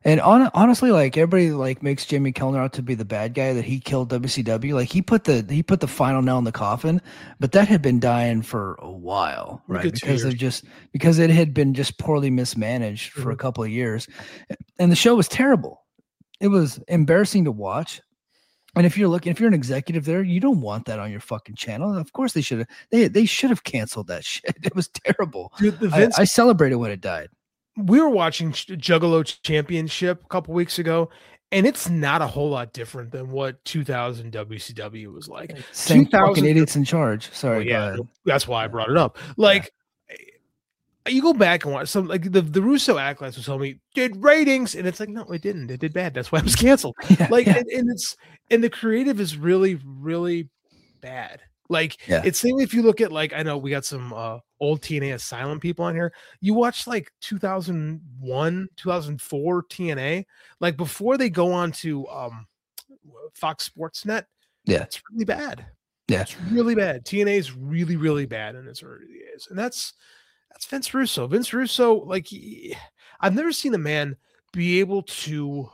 And honestly, like everybody like makes Jimmy Kellner out to be the bad guy, that he killed WCW. Like he put the final nail in the coffin, but that had been dying for a while, right? Because it had been just poorly mismanaged for a couple of years, and the show was terrible. It was embarrassing to watch. And if you're an executive there, you don't want that on your fucking channel. Of course they should have canceled that shit. It was terrible. Dude, I celebrated when it died. We were watching Juggalo Championship a couple weeks ago, and it's not a whole lot different than what 2000 WCW was like. Same fucking idiots in charge. Sorry, that's why I brought it up. Like, you go back and watch some, like the Russo Acolytes was telling me did ratings, and it's like, no, it didn't. It did bad. That's why it was canceled. And the creative is really, really bad. Like it's same if you look at, like, I know we got some old TNA Asylum people on here. You watch like 2001, 2004 TNA, like before they go on to Fox Sports Net. Yeah, it's really bad. Yeah, it's really bad. TNA is really, really bad in its early days, and that's Vince Russo. Vince Russo, like I've never seen a man be able to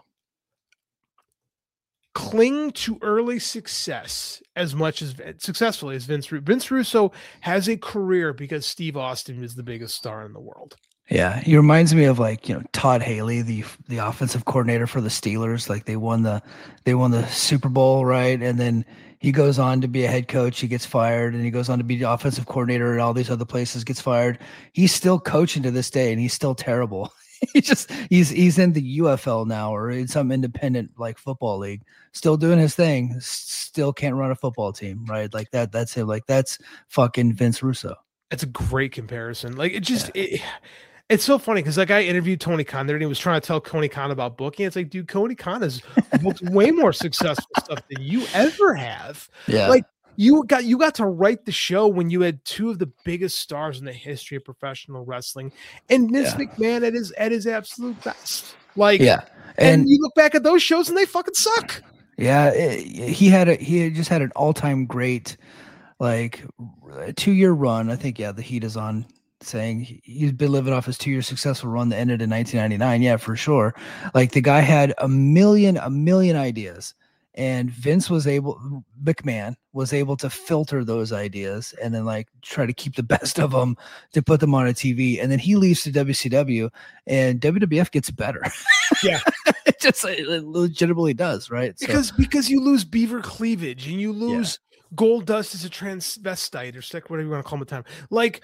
cling to early success as much as successfully as Vince Russo. Vince Russo has a career because Steve Austin is the biggest star in the world. Yeah, he reminds me of, like, Todd Haley, the offensive coordinator for the Steelers. Like they won the Super Bowl, right? And then he goes on to be a head coach. He gets fired, and he goes on to be the offensive coordinator at all these other places. Gets fired. He's still coaching to this day, and he's still terrible. He's in the UFL now, or in some independent like football league, still doing his thing. Still can't run a football team, right? Like that. That's him. Like that's fucking Vince Russo. That's a great comparison. Like it's so funny because, like, I interviewed Tony Khan there, and he was trying to tell Tony Khan about booking. It's like, dude, Tony Khan has booked way more successful stuff than you ever have. Yeah, like you got to write the show when you had two of the biggest stars in the history of professional wrestling, and Vince McMahon at his absolute best. Like, and you look back at those shows, and they fucking suck. Yeah, he had just had an all-time great, like, 2-year run. I think the heat is on, saying he's been living off his 2-year successful run that ended in 1999. Yeah, for sure. Like the guy had a million ideas, and McMahon was able to filter those ideas and then like try to keep the best of them to put them on a TV. And then he leaves to WCW, and WWF gets better. Yeah. It legitimately does, right? Because you lose Beaver Cleavage, and you lose Gold Dust as a transvestite, or stick, whatever you want to call him at the time. Like,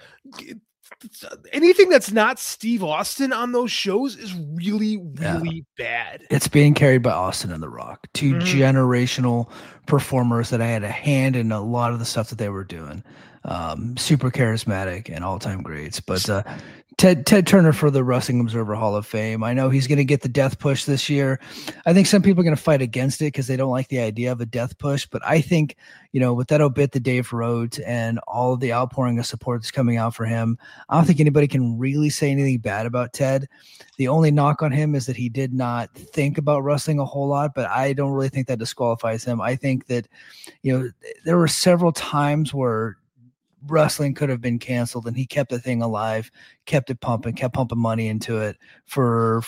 anything that's not Steve Austin on those shows is really, really bad. It's being carried by Austin and The Rock, two generational performers that I had a hand in a lot of the stuff that they were doing. Super charismatic and all-time greats. But Ted Turner for the Wrestling Observer Hall of Fame. I know he's going to get the death push this year. I think some people are going to fight against it because they don't like the idea of a death push. But I think, with that obit to Dave Rhodes and all of the outpouring of support that's coming out for him, I don't think anybody can really say anything bad about Ted. The only knock on him is that he did not think about wrestling a whole lot, but I don't really think that disqualifies him. I think that, there were several times where wrestling could have been canceled, and he kept the thing alive, kept it pumping, kept pumping money into it for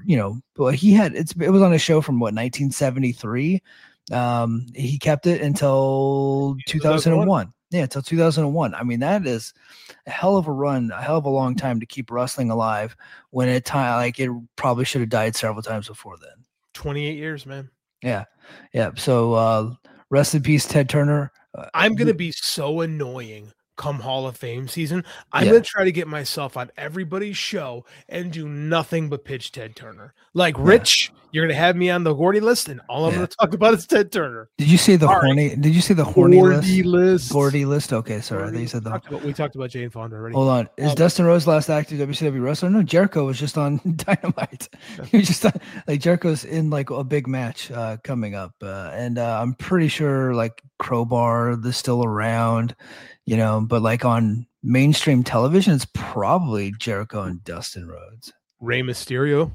it was on a show from 1973. He kept it until 2001. Yeah, until 2001. I mean, that is a hell of a run, a hell of a long time to keep wrestling alive when it probably should have died several times before then. 28 years, man. Yeah. So rest in peace, Ted Turner. I'm going to be so annoying come Hall of Fame season. I'm going to try to get myself on everybody's show and do nothing but pitch Ted Turner. Like, Rich, you're going to have me on the Gordy list, and all I'm going to talk about is Ted Turner. Did you say the horny Gordy list? Gordy list? Okay, sorry. I think you said we talked about Jane Fonda already. Hold on. Is Dustin Rhodes last active WCW wrestler? No, Jericho was just on Dynamite. He was just on, like, Jericho's in like a big match coming up. And I'm pretty sure like Crowbar is still around, but like on mainstream television, it's probably Jericho and Dustin Rhodes. Rey Mysterio.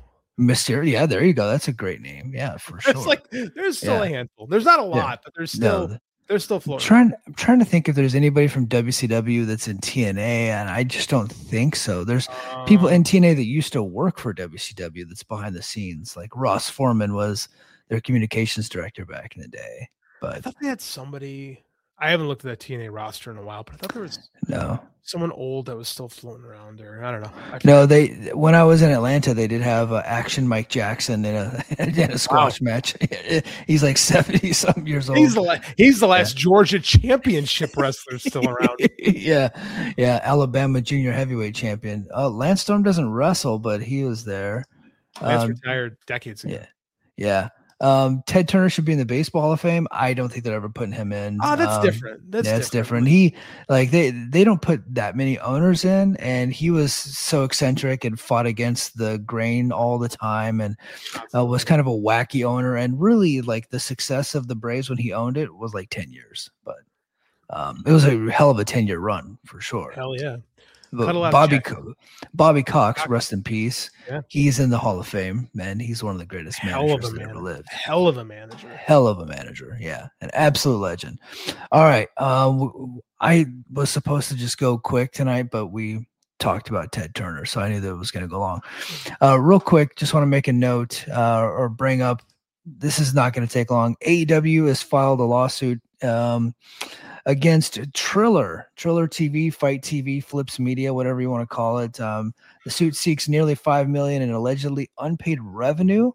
Yeah, there you go. That's a great name. Yeah, for sure. It's like there's still a handful. There's not a lot, but there's still They're still floating. I'm trying to think if there's anybody from WCW that's in TNA, and I just don't think so. There's people in TNA that used to work for WCW that's behind the scenes. Like Ross Foreman was their communications director back in the day. But I thought they had somebody. I haven't looked at that TNA roster in a while, but I thought there was someone old that was still floating around there. I don't know. When I was in Atlanta, they did have Action Mike Jackson in a squash match. He's like 70-something years old. He's the last Georgia championship wrestler still around. Yeah, Alabama junior heavyweight champion. Lance Storm doesn't wrestle, but he was there. Lance retired decades ago. Yeah. Ted Turner should be in the Baseball Hall of Fame. I don't think they're ever putting him in. Oh, that's different. That's different. He they don't put that many owners in, and he was so eccentric and fought against the grain all the time, and was kind of a wacky owner. And really, like the success of the Braves when he owned it was like 10 years, but it was a hell of a 10-year run for sure. Hell yeah. Bobby Cox, rest in peace. Yeah. He's in the Hall of Fame, man. He's one of the greatest managers that ever lived. Hell of a manager. Yeah, an absolute legend. All right, I was supposed to just go quick tonight, but we talked about Ted Turner, so I knew that it was going to go long. Real quick, just want to make a note or bring up. This is not going to take long. AEW has filed a lawsuit against Triller TV, Fight TV, Flips Media, whatever you want to call it. The suit seeks nearly $5 million in allegedly unpaid revenue.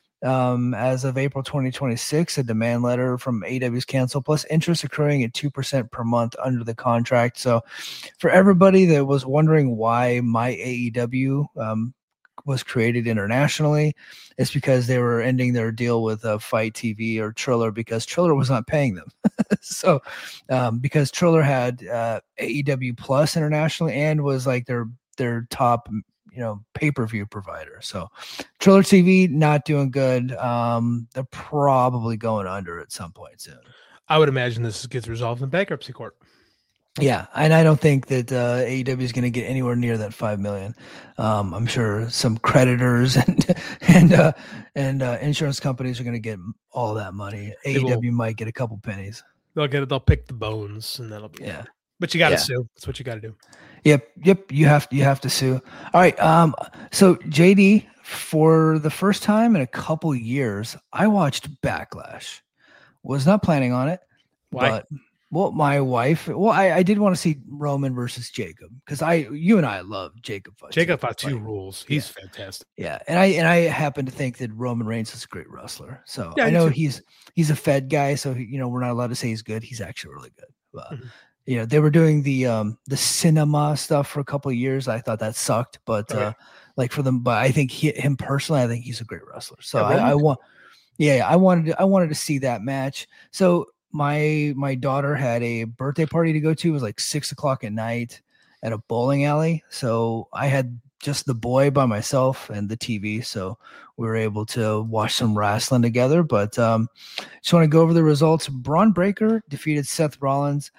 As of April 2026, a demand letter from AEW's canceled, plus interest accruing at 2% per month under the contract. So for everybody that was wondering why My AEW was created internationally, it's because they were ending their deal with Fight TV or Triller because Triller was not paying them. So because Triller had AEW Plus internationally and was like their top pay-per-view provider. So Triller TV not doing good. They're probably going under at some point soon. I would imagine this gets resolved in bankruptcy court. Yeah, and I don't think that AEW is going to get anywhere near that $5 million. I'm sure some creditors and insurance companies are going to get all that money. AEW might get a couple pennies. They'll get it. They'll pick the bones, and that'll be it. But you got to sue. That's what you got to do. Yep. You have to sue. All right. So JD, for the first time in a couple years, I watched Backlash. Was not planning on it. Why? But my wife. I did want to see Roman versus Jacob because you and I love Jacob. Jacob Fatu rules. He's fantastic. Yeah, and I happen to think that Roman Reigns is a great wrestler. So I know he's a Fed guy, so we're not allowed to say he's good. He's actually really good. They were doing the cinema stuff for a couple of years. I thought that sucked, but but I think him personally, I think he's a great wrestler. So I wanted to see that match. So my daughter had a birthday party to go to. It was like 6:00 at night at a bowling alley. So I had just the boy by myself and the TV. So we were able to watch some wrestling together. But just want to go over the results. Braun Breaker defeated Seth Rollins.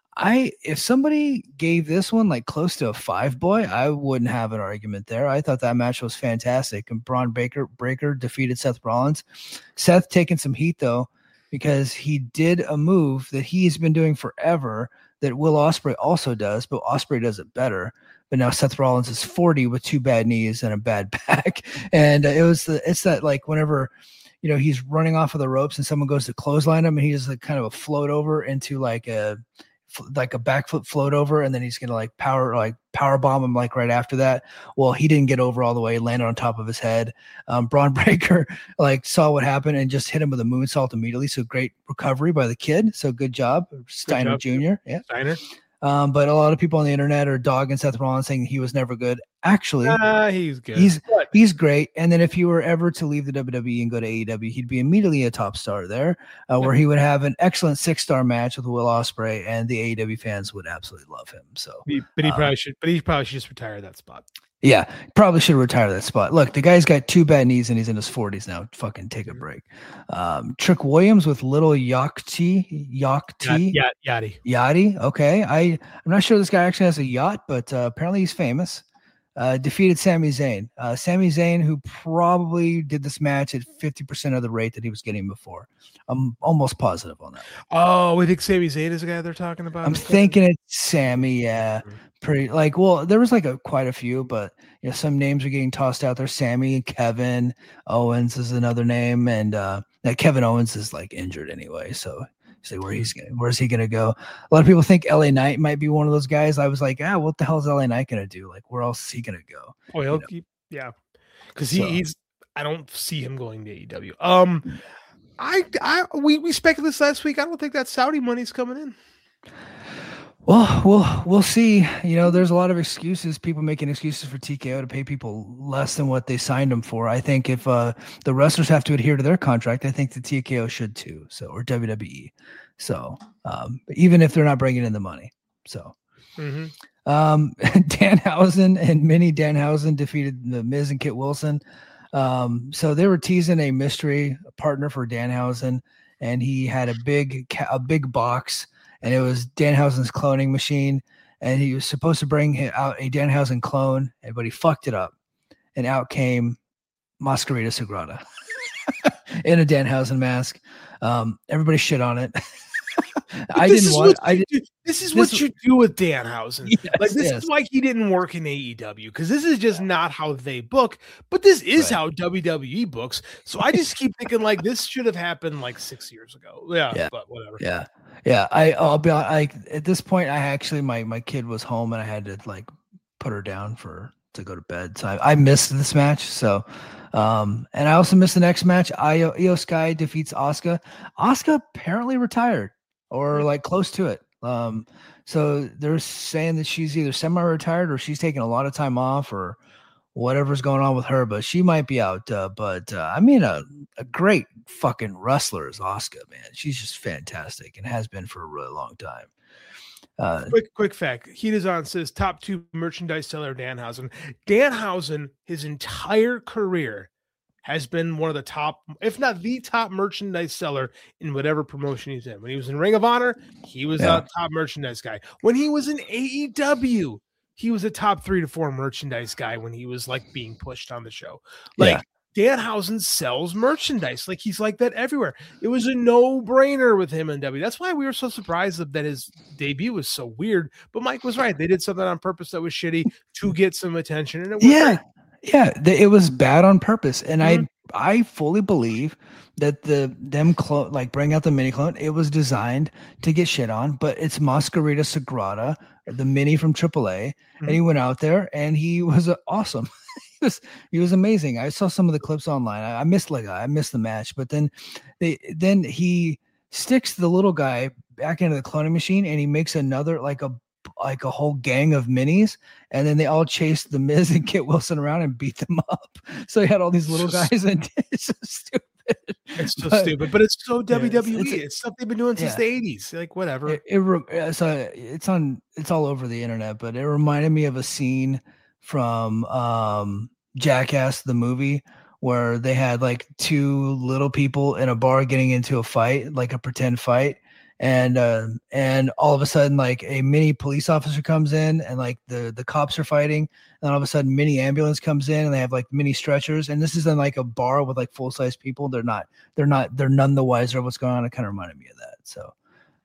If somebody gave this one like close to a 5 boy, I wouldn't have an argument there. I thought that match was fantastic. And Braun Breaker defeated Seth Rollins. Seth taking some heat though, because he did a move that he's been doing forever that Will Ospreay also does, but Ospreay does it better. But now Seth Rollins is 40 with 2 bad knees and a bad back. And it's that like whenever, he's running off of the ropes and someone goes to clothesline him and he does like kind of a float over into like a backflip float over, and then he's gonna like power bomb him like right after that. Well, he didn't get over all the way, landed on top of his head. Braun Breaker like saw what happened and just hit him with a moonsault immediately. So great recovery by the kid. So good job, Steiner Jr. Yeah, Steiner. But a lot of people on the internet are dogging Seth Rollins, saying he was never good. Actually, he's good. He's great. And then if he were ever to leave the WWE and go to AEW, he'd be immediately a top star there, where he would have an excellent 6-star match with Will Ospreay, and the AEW fans would absolutely love him. So, he probably should. But he probably should just retire that spot. Yeah, probably should retire that spot. Look, the guy's got 2 bad knees and he's in his 40s now. Fucking take a break. Trick Williams with Little Yachty. Yachty. Okay. I'm not sure this guy actually has a yacht, but apparently he's famous. defeated Sami Zayn. Sami Zayn, who probably did this match at 50% of the rate that he was getting before. I'm almost positive on that. Oh, we think Sami Zayn is the guy they're talking about? I'm thinking it's Sami. Yeah. Pretty well, there was like quite a few, but some names are getting tossed out there. Sami, Kevin Owens is another name. And Kevin Owens is like injured anyway. So where's he gonna go? A lot of people think LA Knight might be one of those guys. I was like, what the hell is LA Knight gonna do? Like, where else is he gonna go? Oh, he'll keep, because he's. I don't see him going to AEW. We speculated this last week. I don't think that Saudi money's coming in. Well, we'll see. There's a lot of excuses. People making excuses for TKO to pay people less than what they signed them for. I think if the wrestlers have to adhere to their contract, I think the TKO should too. So, or WWE. So, even if they're not bringing in the money. So, Danhausen and Mini Danhausen defeated The Miz and Kit Wilson. So they were teasing a mystery partner for Danhausen, and he had a big box. And it was Danhausen's cloning machine, and he was supposed to bring out a Danhausen clone, but he fucked it up, and out came Masquerita Sagrada in a Danhausen mask. Everybody shit on it. This is what you do with Danhausen. Yes, this is why he didn't work in AEW, because this is just not how they book, but this is how WWE books. So I just keep thinking like this should have happened like 6 years ago. Yeah, but whatever. Yeah. I'll be like, at this point, I actually my kid was home and I had to like put her down to go to bed. So I missed this match. So, and I also missed the next match. Io Sky defeats Asuka. Asuka apparently retired or like close to it. So they're saying that she's either semi-retired or she's taking a lot of time off or whatever's going on with her, but she might be out. But I mean, a great fucking wrestler is Asuka, man. She's just fantastic and has been for a really long time. Quick fact. Heat is on says top 2 merchandise seller Danhausen. Danhausen, his entire career, has been one of the top, if not the top merchandise seller in whatever promotion he's in. When he was in Ring of Honor, he was a top merchandise guy. When he was in AEW, he was a top 3 to 4 merchandise guy when he was like being pushed on the show. Danhausen sells merchandise. Like he's like that everywhere. It was a no-brainer with him and W. That's why we were so surprised that his debut was so weird. But Mike was right. They did something on purpose that was shitty to get some attention. And it was it was bad on purpose. And I fully believe that bring out the mini clone. It was designed to get shit on, but it's Masquerita Sagrada, the mini from AAA, and he went out there and he was awesome. He was amazing. I saw some of the clips online. I missed the match, but then he sticks the little guy back into the cloning machine and he makes another like a whole gang of minis, and then they all chased the Miz and Kit Wilson around and beat them up. So he had all these little guys, and it's so stupid. It's so stupid, but it's so WWE. It's stuff they've been doing since the 80s. Like whatever. It's all over the internet, but it reminded me of a scene from Jackass the movie where they had like 2 little people in a bar getting into a fight, like a pretend fight. And all of a sudden, like a mini police officer comes in and like the cops are fighting. And all of a sudden mini ambulance comes in and they have like mini stretchers. And this is in like a bar with like full-size people. They're none the wiser of what's going on. It kind of reminded me of that. So,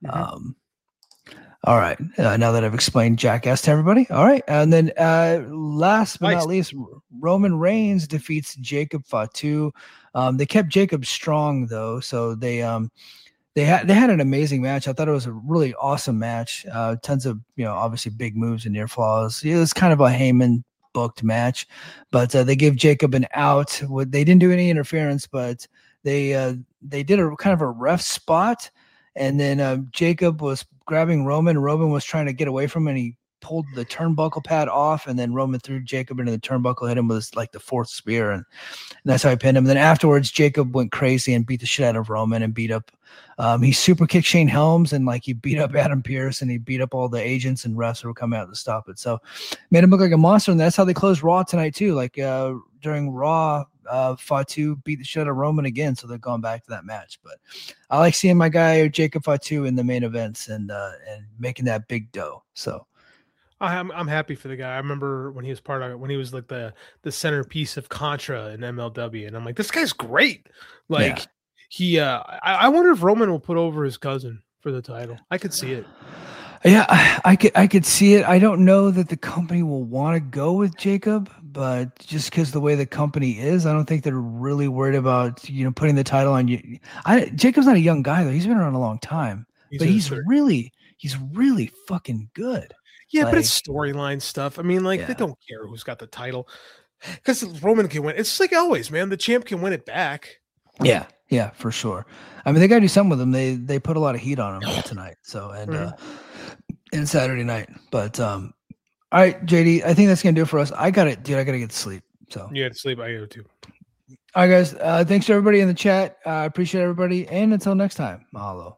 all right. Now that I've explained Jackass to everybody. All right. And then last but not least, Roman Reigns defeats Jacob Fatu. They kept Jacob strong though. So they had an amazing match. I thought it was a really awesome match. Tons of, obviously big moves and near falls. It was kind of a Heyman booked match, but they gave Jacob an out. They didn't do any interference, but they did a kind of a ref spot. And then Jacob was grabbing Roman. Roman was trying to get away from him, and he pulled the turnbuckle pad off, and then Roman threw Jacob into the turnbuckle, hit him with like the 4th spear, and that's how he pinned him. And then afterwards, Jacob went crazy and beat the shit out of Roman and beat up. He super kicked Shane Helms, and like he beat up Adam Pearce, and he beat up all the agents and refs who were coming out to stop it. So made him look like a monster, and that's how they closed Raw tonight too. Like during Raw, Fatu beat the shit out of Roman again, so they're going back to that match. But I like seeing my guy Jacob Fatu in the main events and making that big dough. So. I'm happy for the guy. I remember when he was when he was like the centerpiece of Contra in MLW, and I'm like, this guy's great. Like he, I wonder if Roman will put over his cousin for the title. I could see it. Yeah, I could see it. I don't know that the company will want to go with Jacob, but just because the way the company is, I don't think they're really worried about putting the title on you. Jacob's not a young guy though; he's been around a long time, but he's really fucking good. Yeah, but it's storyline stuff. I mean, they don't care who's got the title because Roman can win. It's like always, man. The champ can win it back. Yeah, for sure. I mean, they got to do something with him. They put a lot of heat on him tonight. So and Saturday night. But all right, JD, I think that's gonna do it for us. I gotta get to sleep. So you had to sleep. I got to. All right, guys. Thanks to everybody in the chat. I appreciate everybody, and until next time, mahalo.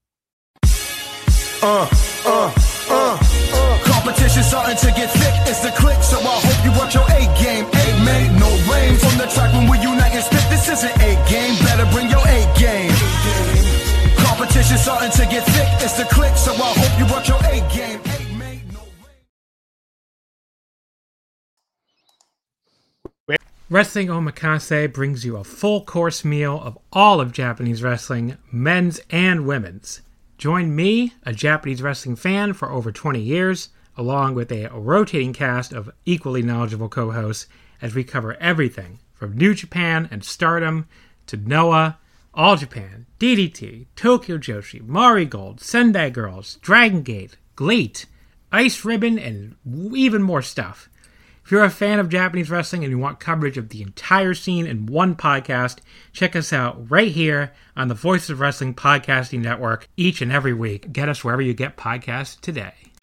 Competition starting to get thick, it's the click, so I hope you watch your A game. A made no rain from the track when we unite and spit. This isn't A game, better bring your A game. Competition starting to get thick, it's the click, so I hope you watch your A game. A made no rain. Wrestling Omakase brings you a full course meal of all of Japanese wrestling, men's and women's. Join me, a Japanese wrestling fan for over 20 years, along with a rotating cast of equally knowledgeable co-hosts as we cover everything from New Japan and Stardom to Noah, All Japan, DDT, Tokyo Joshi, Mari Gold, Sendai Girls, Dragon Gate, GLEAT, Ice Ribbon, and even more stuff. If you're a fan of Japanese wrestling and you want coverage of the entire scene in one podcast, check us out right here on the Voices of Wrestling Podcasting Network each and every week. Get us wherever you get podcasts today.